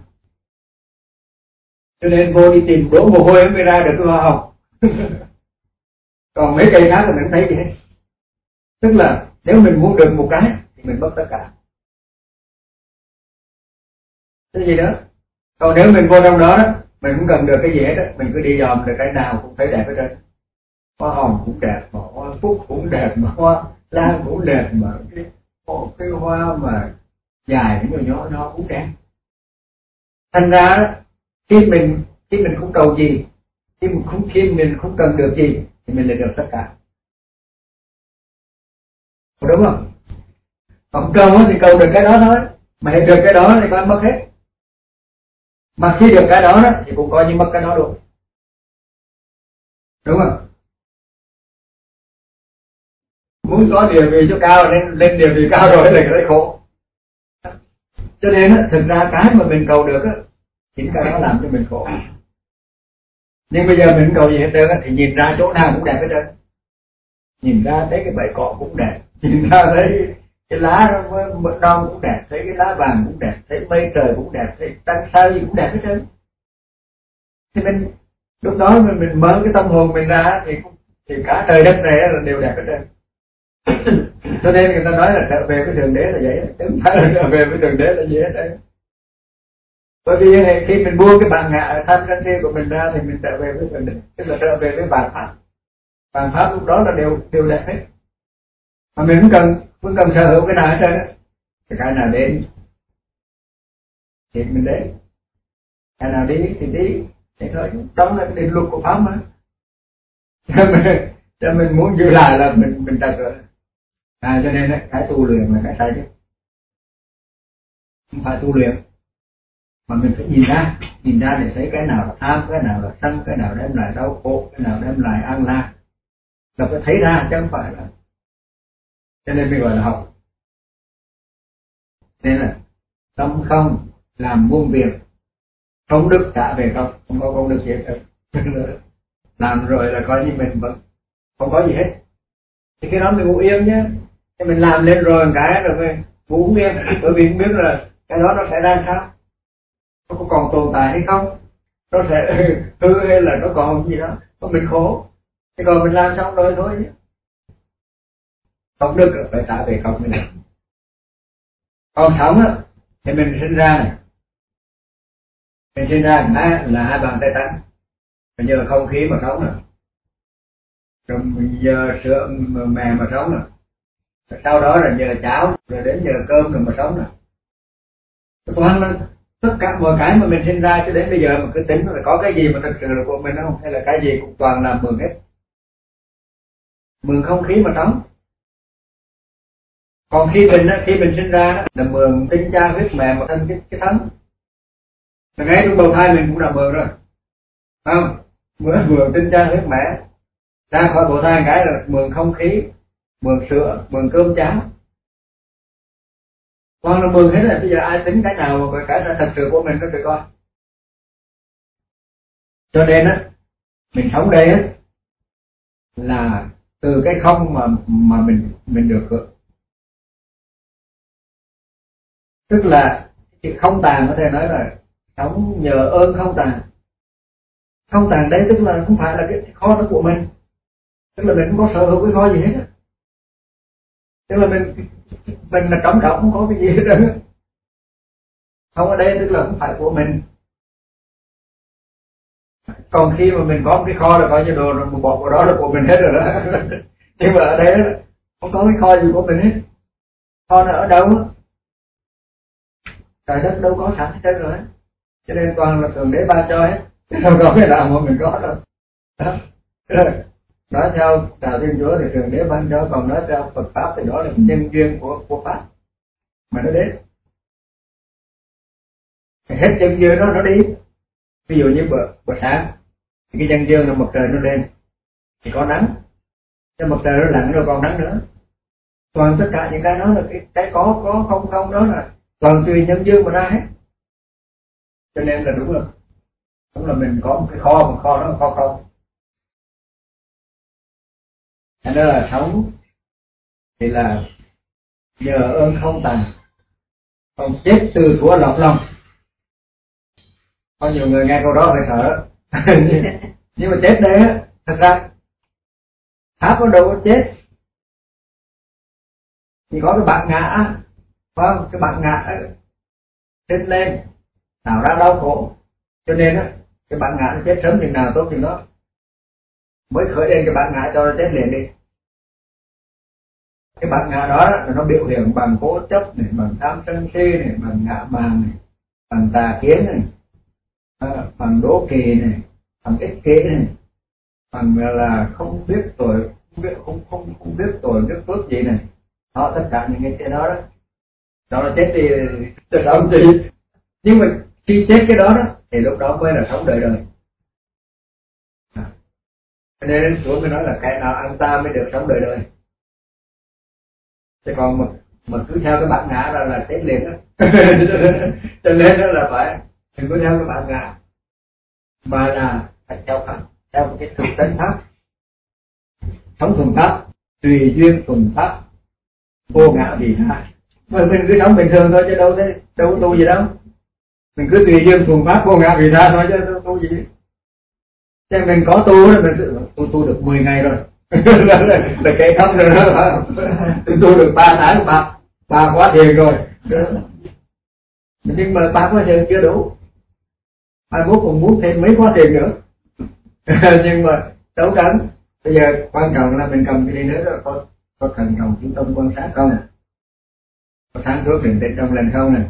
cho nên vô đi tìm đổ mồ hôi mới ra được cái hoa hồng. Còn mấy cây khác thì mình không thấy gì hết. Tức là nếu mình muốn được một cái thì mình mất tất cả. Cái gì đó. Còn nếu mình vô trong đó mình không cần được cái gì hết đó, mình cứ đi dòm được cái nào cũng thấy đẹp hết trơn. Hoa hồng cũng đẹp, mà hoa phúc cũng đẹp, mà hoa lan cũng đẹp, mà cái hoa mà dài những nhỏ nhỏ cũng đẹp. Thành ra đó, khi mình không cầu gì, khi mình không cần được gì thì mình lại được tất cả. Đúng không? Còn cầu thì cầu được cái đó thôi, mà hết được cái đó thì coi mất hết. Mà khi được cái đó thì cũng coi như mất cái đó luôn. Đúng không? Muốn có địa vị chỗ cao lên địa vị cao rồi là cái khổ. Cho nên thực ra cái mà mình cầu được chính cái đó làm cho mình khổ. Nhưng bây giờ mình cầu gì hết trơn thì nhìn ra chỗ nào cũng đẹp hết trơn. Nhìn ra thấy cái bãi cỏ cũng đẹp, nhìn ra thấy cái lá nó mật đông cũng đẹp, thấy cái lá vàng cũng đẹp, thấy mây trời cũng đẹp, thấy trăng sao gì cũng đẹp hết trơn. Thì mình lúc đó mình mở cái tâm hồn mình ra thì cả trời đất này là đều đẹp hết trơn. Cho nên người ta nói là trở về với thượng đế là vậy, chứ không phải là trở về với thượng đế là gì hết trơn. Bởi vì khi mình buông cái bản ngã tham sân si của mình ra thì mình trở về với thượng đế, tức là trở về với bản pháp. Bản pháp lúc đó là đều đẹp hết. Mà mình không cần sở hữu cái nào hết trơn á. Cái nào đến thì mình đến, cái nào đi thì đi, thế thôi. Đó là định luật của pháp mà. Cho mình muốn giữ lại là mình trật rồi. Cho nên cái tu luyện là cái sai chứ, không phải tu luyện mà mình phải nhìn ra để thấy cái nào là tham, cái nào là sân, cái nào đem lại đau khổ, cái nào đem lại an lạc, là phải thấy ra chứ không phải là. Cho nên mình gọi là học. Nên là tâm không làm muôn việc, công đức trả về không có công đức gì hết. Làm rồi là coi như mình vẫn không có gì hết. Thì cái đó mình ngủ yên nhé. Thì mình làm lên rồi cái rồi mình ngủ yên, bởi vì không biết là cái đó nó sẽ ra sao, nó có còn tồn tại hay không, nó sẽ hư hay là nó còn gì đó, có mình khổ. Thì còn mình làm xong rồi thôi nhé. Công đức phải trả về không mình. Còn sống thì mình sinh ra này, mình sinh ra là hai bàn tay trắng, mình nhờ không khí mà sống nè, rồi mình nhờ sữa mẹ mà sống nè, sau đó là nhờ cháo, rồi đến nhờ cơm rồi mà sống nè. Toàn là tất cả mọi cái mà mình sinh ra cho đến bây giờ mà cứ tính là có cái gì mà thật sự là của mình không, hay là cái gì cũng toàn là mượn hết, mượn không khí mà sống. Còn khi mình sinh ra là mượn tinh cha huyết mẹ mà thân cái thân, là ngay trong bào thai mình cũng đã mượn rồi, không? Mượn tinh cha huyết mẹ, ra khỏi bào thai cái là mượn không khí, mượn sữa, mượn cơm cháo, con nó mượn hết rồi. Bây giờ ai tính cái nào mà cái thật sự của mình nó được coi. Cho nên mình sống đây là từ cái không mà mình được hưởng. Tức là không tàn, có thể nói là sống nhờ ơn không tàn. Không tàn đấy tức là không phải là cái kho đó của mình, tức là mình không có sở hữu cái kho gì hết. Tức là mình là trống rỗng, không có cái gì hết trơn. Không ở đây tức là không phải của mình. Còn khi mà mình có một cái kho là coi như đồ rồi một bọt vào đó là của mình hết rồi đó. Nhưng mà ở đây không có cái kho gì của mình hết. Kho nó ở đâu? Trời đất đâu có sẵn hết trơn rồi. Cho nên toàn là Thượng Đế ban cho hết, chứ đâu có cái nào mà mình có đâu. Đó. Nói theo đạo Thiên Chúa thì Thượng Đế ban cho, còn nói theo Phật pháp thì đó là nhân duyên của pháp mà nó đến. Hết nhân duyên nó đi. Ví dụ như bữa sáng thì cái nhân duyên là mặt trời nó lên thì có nắng, cho mặt trời nó lặn rồi còn nắng nữa. Toàn tất cả những cái đó là cái có không đó là toàn tùy nhân duyên mà ra hết. Cho nên là đúng là mình có một cái kho, mà kho đó là kho không. Thành ra là sống thì là nhờ ơn không tàn, còn chết từ thua lọt lòng. Có nhiều người nghe câu đó phải thở. Nhưng mà chết đấy á, thật ra Pháp có đâu có chết, chỉ có cái bản ngã, phải không? Cái bản ngã chết lên tạo ra đau khổ, cho nên á cái bản ngã nó chết sớm chừng nào tốt chừng đó, mới khởi lên cái bản ngã cho nó chết liền đi. Cái bản ngã đó là nó biểu hiện bằng cố chấp này, bằng tham sân si này, bằng ngã mạn này, bằng tà kiến này, bằng đố kỵ này, bằng ích kỷ này, bằng là không biết tội, không biết tội biết phước gì này. Đó, tất cả những cái đó đó là chết đi từ ông gì. Nhưng mà khi chết cái đó thì lúc đó mới là sống đời đời. Nên Chúa mới nói là cái nào ăn ta mới được sống đời đời. Chứ còn mà cứ theo cái bản ngã là chết liền đó. Cho nên đó là phải đừng có theo cái bản ngã, mà là phải theo Pháp, theo cái thực tánh Pháp, sống thuần Pháp, tùy duyên thuần Pháp, vô ngã vị tha. Mà mình cứ sống bình thường thôi chứ đâu có tu gì đâu. Mình cứ tùy duyên thuần Pháp, vô ngã vị tha thôi chứ đâu tu gì. Chứ mình có tu đó, mình tu được 10 ngày rồi. là kệ không rồi đó. Tu được 3 tháng, ba khóa thiền rồi. Nhưng mà 3 khóa thiền chưa đủ. 21 còn muốn thêm mấy khóa thiền nữa. Nhưng mà đấu đắn. Bây giờ quan trọng là mình cầm cái gì nữa đó, có cần cầu chú tâm quan sát không? Có sáng suốt định tĩnh trong lành không nè?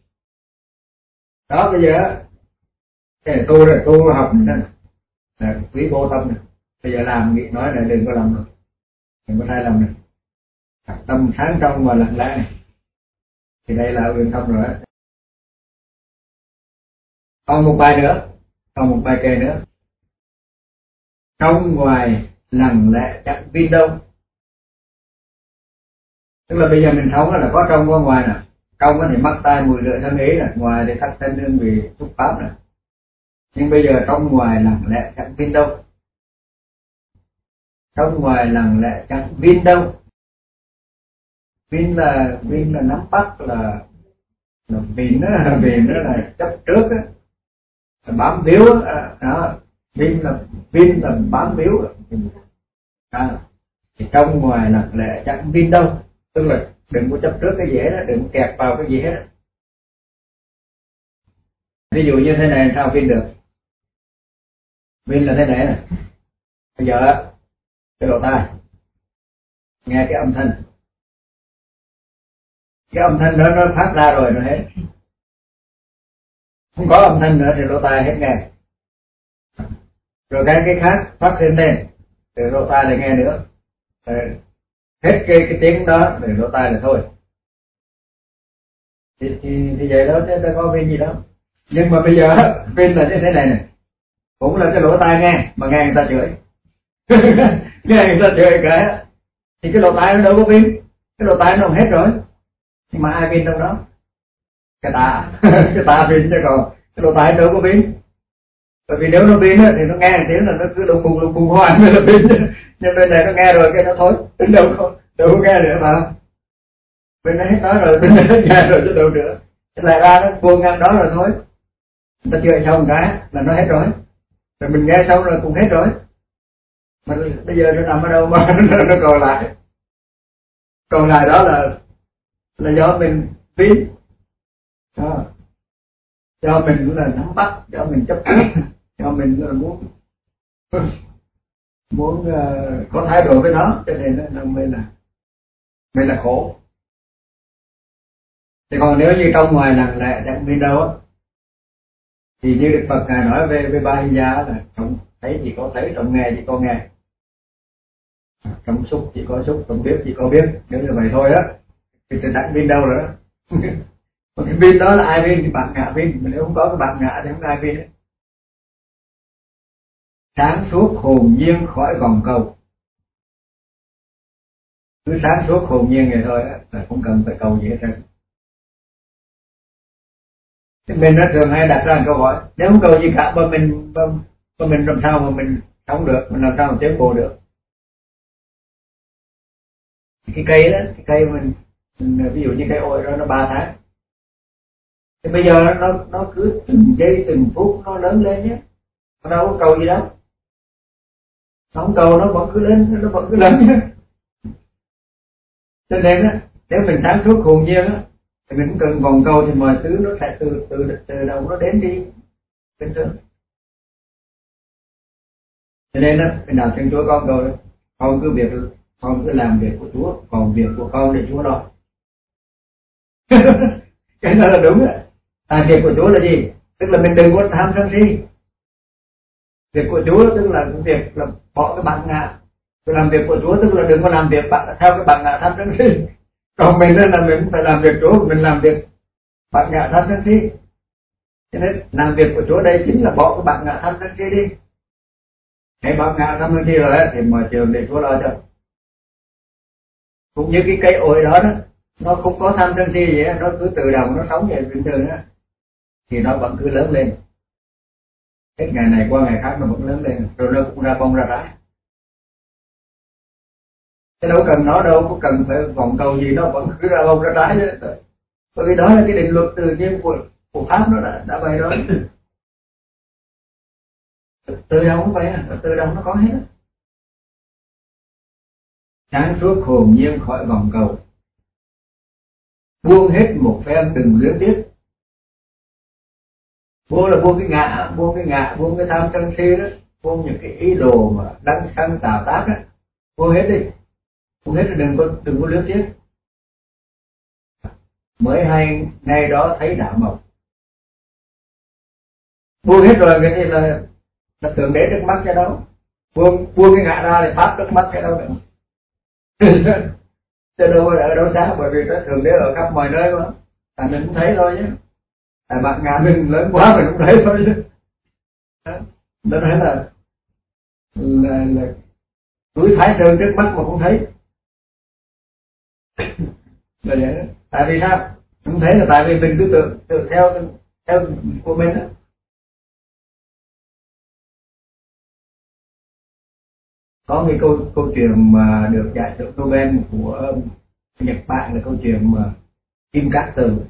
Đó bây giờ cái này tu rồi, tu học này nè, là quý vô tâm này. Bây giờ làm nghĩ nói là đừng có làm rồi, đừng có sai lầm này, tâm sáng trong và lặng lẽ này, thì đây là uyên tâm rồi. Còn một bài nữa, còn một bài kệ nữa. Trong ngoài lặng lẽ chẳng viên đâu. Tức là bây giờ mình sống là có trong có ngoài nè. Trong thì mắt tai mùi lưỡi thân ý nè, ngoài thì sắc thanh hương vị xúc pháp nè. Nhưng bây giờ trong ngoài lặng lẽ chẳng viên đâu. Trong ngoài lặng lẽ chẳng viên đâu. Viên là nắm bắt, là vin đó là chấp trước á, là bám víu đó. Vin là bám víu thì trong ngoài lặng lẽ chẳng vin đâu. Tức là đừng có chấp trước cái gì hết đó, đừng có kẹt vào cái gì hết đó. Ví dụ như thế này sao vin được? Vin là thế này nè. Bây giờ cái lỗ tai nghe cái âm thanh, cái âm thanh đó nó phát ra rồi nó hết, không có âm thanh nữa thì lỗ tai hết nghe. Rồi cái khác phát lên đây thì lỗ tai lại nghe nữa. Hết cái tiếng đó thì lỗ tai là thôi. Thì vậy đó, chứ đâu có viên gì đâu. Nhưng mà bây giờ viên là như thế này này, cũng là cái lỗ tai nghe mà nghe người ta chửi. Nghe người ta chửi cái thì cái lỗ tai nó đâu có viên, cái lỗ tai nó hết rồi. Nhưng mà ai viên trong đó? Cái ta. Cái ta viên chứ còn cái lỗ tai đâu có viên. Bởi vì nếu nó viên thì nó nghe một tiếng là nó cứ lục bùng hoài mới là viên. Nhưng bên này nó nghe rồi cái nó thôi, đâu có nghe nữa mà. Bên này hết nói rồi, bên này hết nghe rồi chứ đâu nữa. Thế lại ra nó buông ngang đó rồi thôi. Người ta chửi xong cái là nó hết rồi. Rồi mình nghe xong rồi cũng hết rồi. Mà bây giờ nó nằm ở đâu mà nó còn lại. Còn lại đó là do mình biết. Do mình cũng là nắm bắt, do mình chấp nhận, do mình là muốn có thái độ với nó, cho nên nó mới là khổ. Thì còn nếu như trong ngoài lặng lẽ chẳng biết đâu á, thì như Đức Phật ngài nói về ba hình giá là trong thấy chỉ có thấy, trong nghe chỉ có nghe, trong xúc chỉ có xúc, trong biết chỉ có biết. Nếu như vậy thôi á thì chẳng biết đâu rồi đó. Còn cái biết đó là ai biết? Thì bạn ngã biết. Mà nếu không có cái bạn ngã thì không ai biết. Sáng suốt hồn nhiên khỏi vòng cầu. Cứ sáng suốt hồn nhiên vậy thôi á, là không cần phải cầu gì hết trơn. Mình nó thường hay đặt ra câu hỏi, nếu không cầu gì cả mà mình làm sao mà mình sống được, mình làm sao mà tiến bộ được? Cái cây đó, cái cây mình ví dụ như cây ổi đó nó 3 tháng, thì bây giờ nó cứ từng giây từng phút nó lớn lên nhé, nó đâu có cầu gì đâu, nó không cầu nó vẫn cứ lên, nó vẫn cứ lớn nhé. Cho nên á, nếu mình sáng suốt hồn nhiên á, thì mình cũng cần vòng cầu thì mọi thứ nó sẽ từ đâu nó đến đi bình thường. Cho nên á, cái nào Thiên Chúa con cầu, con cứ làm việc của Chúa, còn việc của con để Chúa lo. Cái đó là đúng á. Việc của Chúa là gì? Tức là mình đừng có tham sân si. Việc của Chúa tức là việc là bỏ cái bản ngã. Làm việc của Chúa tức là đừng có làm việc theo cái bản ngã tham sân si. Còn mình là mình phải làm việc Chúa, mình làm việc bản ngã tham sân si. Cho nên làm việc của Chúa đây chính là bỏ cái bản ngã tham sân si đi. Hãy bản ngã tham sân si rồi đó, thì mọi chuyện để Chúa lo cho. Cũng như cái cây ổi đó, nó không có tham sân si gì, nó cứ tự động nó sống vậy bình thường á, thì nó vẫn cứ lớn lên. Hết ngày này qua ngày khác nó vẫn lớn lên, rồi nó cũng ra bông ra trái. Cái đâu cần nó đâu có cần phải vòng cầu gì, nó vẫn cứ ra bông ra trái chứ. Bởi vì đó là cái định luật tự nhiên của Pháp, nó đã bày đó. Tự động nó vậy à, tự động nó có hết á. Sáng suốt hồn nhiên khỏi vòng cầu, buông hết một phen đừng luyến tiếc. Buông là buông cái ngã, buông cái tham sân si đó, buông những cái ý đồ mà đăng sân tạo tác á, buông hết đi, buông hết, đừng có luyến tiếc. Mới hay ngay đó thấy đạo mộc, buông hết rồi cái gì là thượng đế trước mắt cái đâu, buông cái ngã ra thì pháp trước mắt cái đâu nữa. Chứ đâu ở đâu xa, bởi vì cái thượng đế ở khắp mọi nơi mà, tại mình cũng thấy thôi chứ, tại bạn ngã mình lớn quá mình cũng thấy thôi chứ. Nó thấy là núi Thái Sơn trước mắt mà không thấy. Là vậy đó. Tại vì sao không thấy? Là tại vì mình cứ tự theo của mình đó. Có cái câu chuyện mà được giải thưởng Nobel của Nhật Bản, là câu chuyện mà Kim Cát Tường.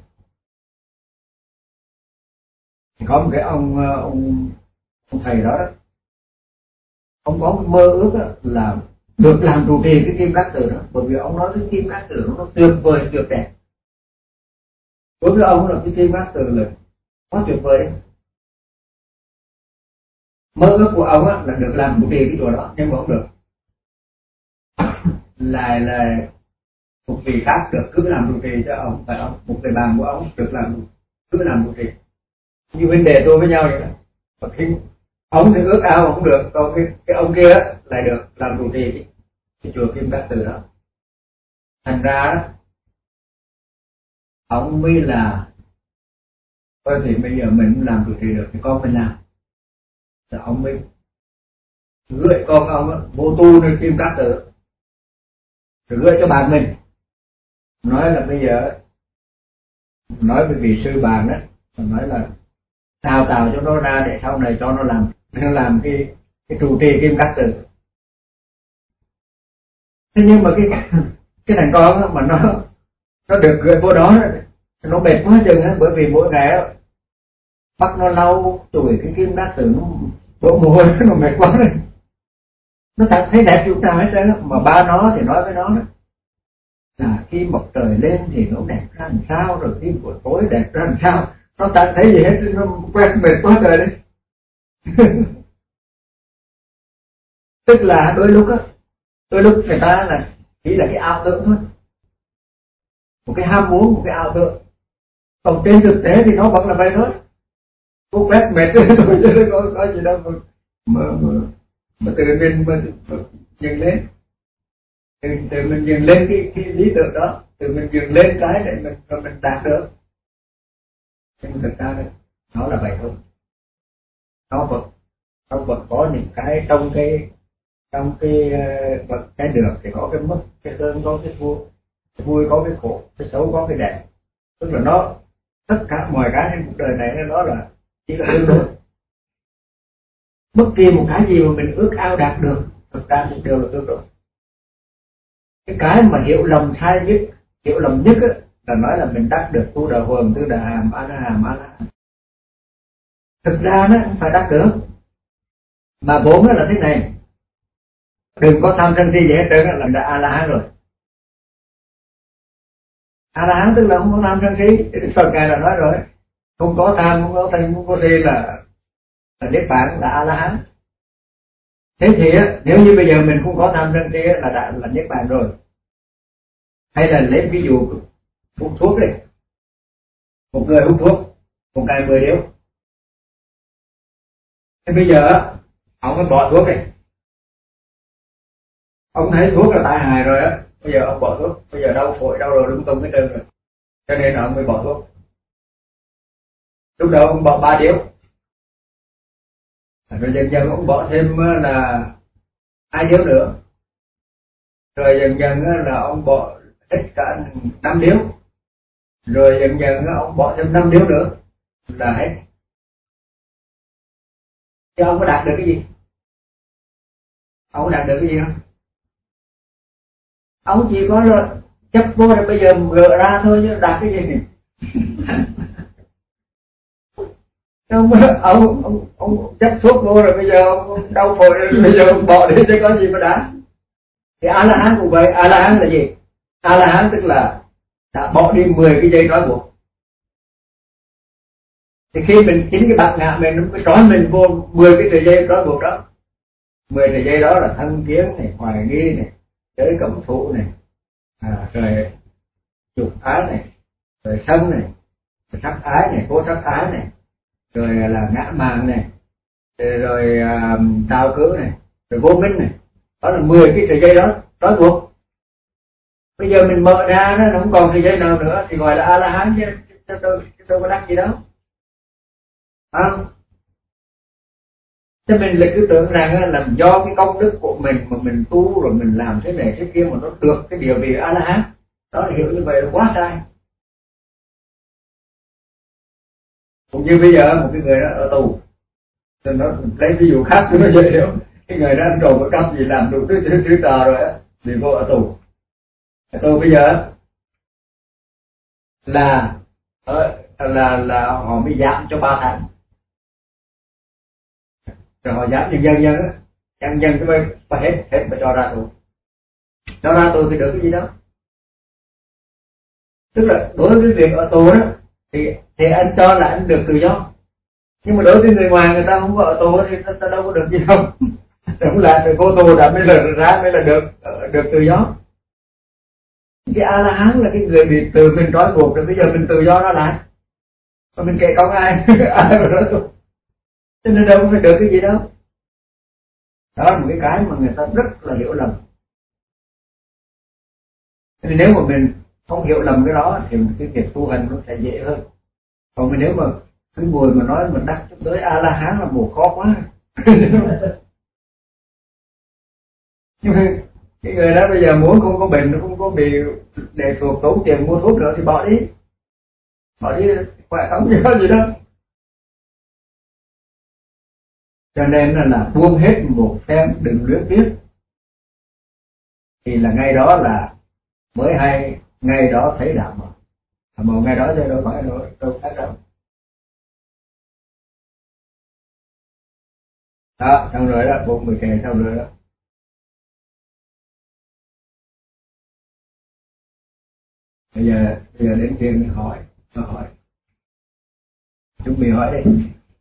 Thì có một cái ông thầy đó, ông có cái mơ ước đó, là được làm trụ trì cái Kim Cát Tường đó, bởi vì ông nói cái Kim Cát Tường nó tuyệt vời tuyệt đẹp. Đối với ông là cái Kim Cát Tường là quá tuyệt vời. Mơ ước của ông là được làm trụ trì cái chùa đó, nhưng mà không được. là một vị khác được cứ làm trụ trì cho ông, phải không? Một người bạn của ông được cứ làm trụ trì, như vấn đề tôi với nhau vậy đó. Và khi ông thì ước ao không được, còn cái ông kia lại được làm trụ trì cái chùa Kim Cát Từ đó. Thành ra đó, ông mới là thôi thì bây giờ mình làm trụ trì được thì con mình làm. Rồi ông mới gửi con ông vô tu nơi Kim Cát Từ, rồi gửi cho bạn mình, nói là bây giờ nói với vị sư bạn đó, nói là đào tạo cho nó ra để sau này cho nó làm cái trụ trì Kim Cát Từ. Thế nhưng mà cái thằng con đó, mà nó được gửi vô đó nó mệt quá chừng á, bởi vì mỗi ngày bắt nó lau chùi cái Kim Cát Từ, nó đổ mồ hôi, nó mệt quá rồi. Nó chẳng thấy đẹp chút nào hết trơn á. Mà ba nó thì nói với nó đó là khi mặt trời lên thì nó đẹp ra làm sao, rồi khi buổi tối đẹp ra làm sao. Nó chẳng thấy gì hết, nó quen mệt quá trời đấy. Tức là đôi lúc người ta là chỉ là cái ảo tưởng thôi, một cái ham muốn, một cái ảo tưởng. Còn trên thực tế thì nó vẫn là vậy thôi, cô quét mệt thôi chứ có gì đâu mà tự mình mà dừng lên, tự mình dừng lên cái lý tưởng đó, tự mình dừng lên cái để mình đạt được. Nhưng thực ra nó là vậy thôi. Nó vẫn có những cái trong cái được thì có cái mất, cái hơn có cái thua, cái vui có cái khổ, cái xấu có cái đẹp. Tức là nó tất cả mọi cái trên cuộc đời này nó là chỉ là tương đối. Bất kỳ một cái gì mà mình ước ao đạt được thực ra cũng đều là tương đối. Cái mà hiểu lầm sai nhất, hiểu lầm nhất á, là nói là mình đắc được tu đà huần, tư đà hàm, a la hàm. Thực ra nó không phải đắc được, mà vốn nó là thế này. Đừng có tham sân si gì hết trơn là mình đã a la hán rồi. A la hán tức là không có tham sân si. Phật ngài đã nói rồi, không có tham, không có sân, không có si là niết bàn, là a la hán. Thế thì á, nếu như bây giờ mình không có tham sân si là niết bàn rồi. Hay là lấy ví dụ hút thuốc đi, một người hút thuốc một ngày 10 điếu. Thế bây giờ ông có bỏ thuốc này, ông thấy thuốc là tai hại rồi á, bây giờ ông bỏ thuốc, bây giờ đau phổi đau rồi lung tung hết trơn rồi, cho nên là ông mới bỏ thuốc. Lúc đầu ông bỏ 3 điếu, rồi dần dần ông bỏ thêm là 2 điếu nữa, rồi dần dần là ông bỏ hết cả 5 điếu, rồi dần dần ông bỏ thêm 5 điếu nữa là hết. Chứ ông có đạt được cái gì? Ông có đạt được cái gì không? Ông chỉ có là chấp vô rồi bây giờ gỡ ra thôi, chứ đạt cái gì? ông chấp thuốc vô rồi bây giờ ông đau phổi rồi bây giờ ông bỏ đi chứ có gì mà đã. Thì a la hán cũng vậy. A la hán là gì? A la hán tức là đã bỏ đi 10 cái dây trói buộc. Thì khi mình chính cái bản ngã mình nó trói mình vô 10 cái sợi dây trói buộc đó. 10 sợi dây đó là thân kiến này, hoài nghi này, giới cấm thủ này, rồi dục ái này, rồi sân này, rồi sắc ái này, cố sắc ái này, rồi là ngã mạn này, rồi tạo cử này, rồi vô minh này. Đó là 10 cái sợi dây đó trói buộc. Bây giờ mình mở ra nó không còn sợi dây nào nữa thì gọi là a la hán, chứ đâu có đắc gì đâu. Thế mình lại cứ tưởng rằng là do cái công đức của mình mà mình tu rồi mình làm thế này thế kia mà nó được cái địa vị a la hán. Đó là hiểu như vậy là quá sai. Cũng như bây giờ một cái người đó ở tù, thì nó lấy ví dụ khác cho nó dễ hiểu. Cái người đó ăn trộm có cắp gì làm đủ thứ trò rồi á, bị vô ở tù. Ở tù bây giờ là họ mới giảm cho 3 tháng, rồi họ giảm dần á, dần cái mới hết mà cho ra tù. Cho ra tù thì được cái gì đâu. Tức là đối với việc ở tù đó thì anh cho là anh được tự do, nhưng mà đối với người ngoài người ta không có ở tù thì ta đâu có được gì đâu. Đúng là từ vô tù đã mới là được tự do. Cái a la hán là cái người bị từ mình trói buộc rồi bây giờ mình tự do nó lại, mà mình kể công ai ai mà nói tù, cho nên đâu có phải được cái gì đâu. Đó là một cái mà người ta rất là hiểu lầm. Nên nếu mà mình không hiểu lầm cái đó thì cái việc tu hành nó sẽ dễ hơn. Còn nếu mà cái người mà nói mình đắc tới a la hán là một khó quá. Nhưng mà cái người đó bây giờ muốn không có bệnh, không có bị lệ thuộc tốn tiền mua thuốc nữa thì bỏ đi khỏe không có gì đâu. Cho nên là buông hết một phen đừng luyến tiếc, thì là ngay đó là mới hay, ngay đó thấy đạo mà ngay đó chứ đâu phải đâu khác đâu. Đó xong rồi đó, 40 kề xong rồi đó. Bây giờ đến phiên mình hỏi, chuẩn bị hỏi đi.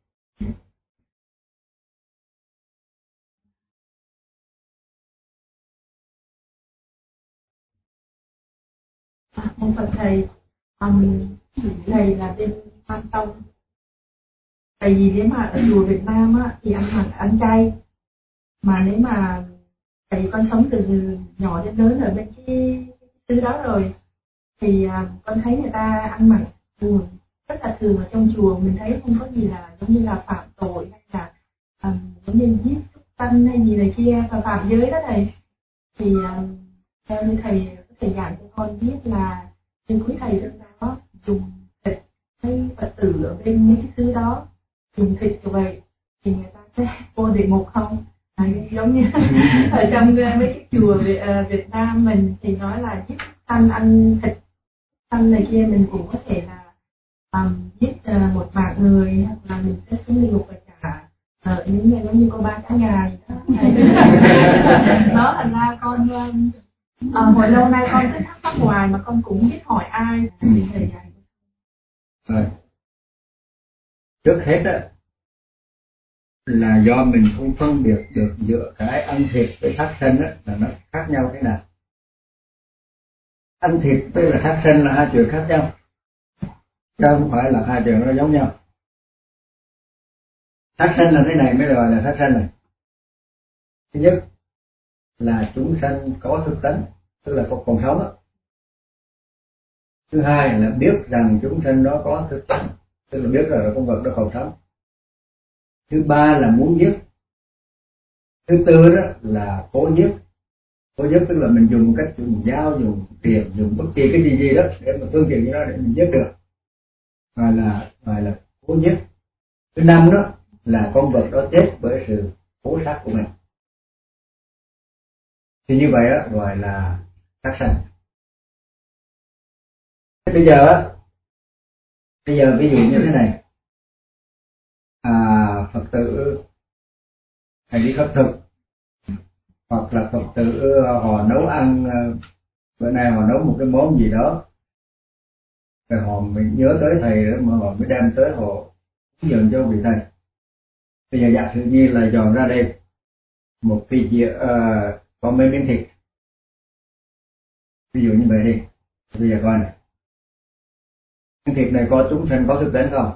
Mong Phật thầy, thầy là bên Quan Tông. Tại vì nếu mà ở chùa Việt Nam á thì ăn chay, mà nếu mà tại vì con sống từ nhỏ đến lớn ở bên cái xứ đó rồi thì con thấy người ta ăn mặn thường, rất là thường ở trong chùa. Mình thấy không có gì là giống như là phạm tội hay là giống như giết súc sanh hay gì này kia và phạm giới đó thầy. Thì theo như thầy có thể giảng cho con biết là như quý thầy trong đó dùng thịt hay Phật tử ở bên mấy cái xứ đó dùng thịt như vậy thì người ta sẽ vô địa ngục không? Giống như ở trong mấy cái chùa Việt Nam mình thì nói là giết sanh ăn thịt sanh này kia, mình cũng có thể là giết một mạng người, hoặc là mình sẽ xuống địa ngục và trả những người giống như cô ba cá gà gì đó. Đó thành ra con hồi lâu nay con cứ thắc mắc hoài mà con cũng biết hỏi ai thì thầy dạy. Rồi. Trước hết á là do mình không phân biệt được giữa cái ăn thịt với sát sanh á là nó khác nhau thế nào. Ăn thịt với là sát sanh là hai chuyện khác nhau, chứ không phải là hai chuyện nó giống nhau. Sát sanh là thế này mới gọi là sát sanh này. Thứ nhất là chúng sanh có thực tánh, tức là còn sống á. Thứ hai là biết rằng chúng sanh đó có thực tánh, tức là biết rằng là con vật đó còn sống. Thứ ba là muốn giết. Thứ tư đó là cố giết. Cố giết tức là mình dùng một cách dùng dao, dùng tiền, dùng bất kỳ cái gì đó để mà phương tiện như đó để mình giết được, gọi là cố giết. Thứ năm đó là con vật đó chết bởi sự cố sát của mình, thì như vậy đó gọi là sát sanh. Bây giờ ví dụ như thế này, Phật tử hay đi khất thực, hoặc là Phật tử họ nấu ăn, bữa nay họ nấu một cái món gì đó, rồi họ mình nhớ tới thầy đó mà họ mới đem tới họ hướng dẫn cho vị thầy. Bây giờ giả sử như là dọn ra đây một cái dĩa có mấy miếng thịt, ví dụ như vậy đi. Bây giờ coi này, miếng thịt này có chúng sanh có thực tánh không?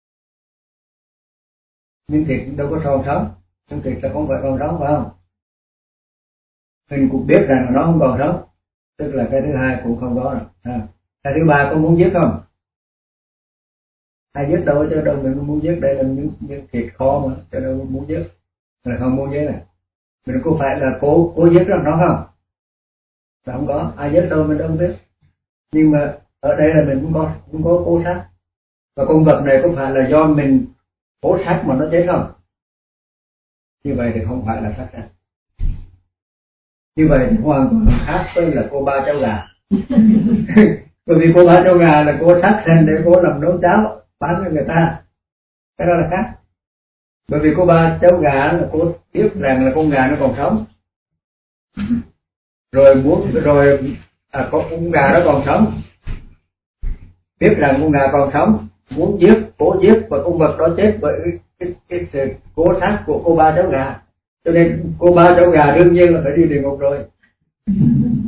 Miếng thịt đâu có còn sống, miếng thịt là không phải còn sống phải không? Mình cũng biết rằng nó không còn sống, tức là cái thứ hai cũng không có rồi. Cái thứ ba có muốn giết không? Ai giết đâu, chứ đâu mình muốn giết, đây là những thịt kho mà, cho đâu muốn giết, là không muốn giết này. Mình có phải là cố giết nó không? Là không có, ai giết đâu mình đâu biết. Nhưng mà ở đây là mình cũng có cố sát. Và con vật này có phải là do mình cố sát mà nó chết không? Như vậy thì không phải là sát sanh. Như vậy thì hoàn toàn khác với là cô ba cháu gà. Bởi vì cô ba cháu gà là cô sát sanh để cô làm nấu cháo bán cho người ta, cái đó là khác. Bởi vì cô ba cháu gà là cô biết rằng là con gà nó còn sống, con gà đó còn sống, biết rằng con gà còn sống, muốn giết, cố giết, và con vật đó chết bởi cái sự cố sát của cô ba cháu gà, cho nên cô ba cháu gà đương nhiên là phải đi địa ngục rồi.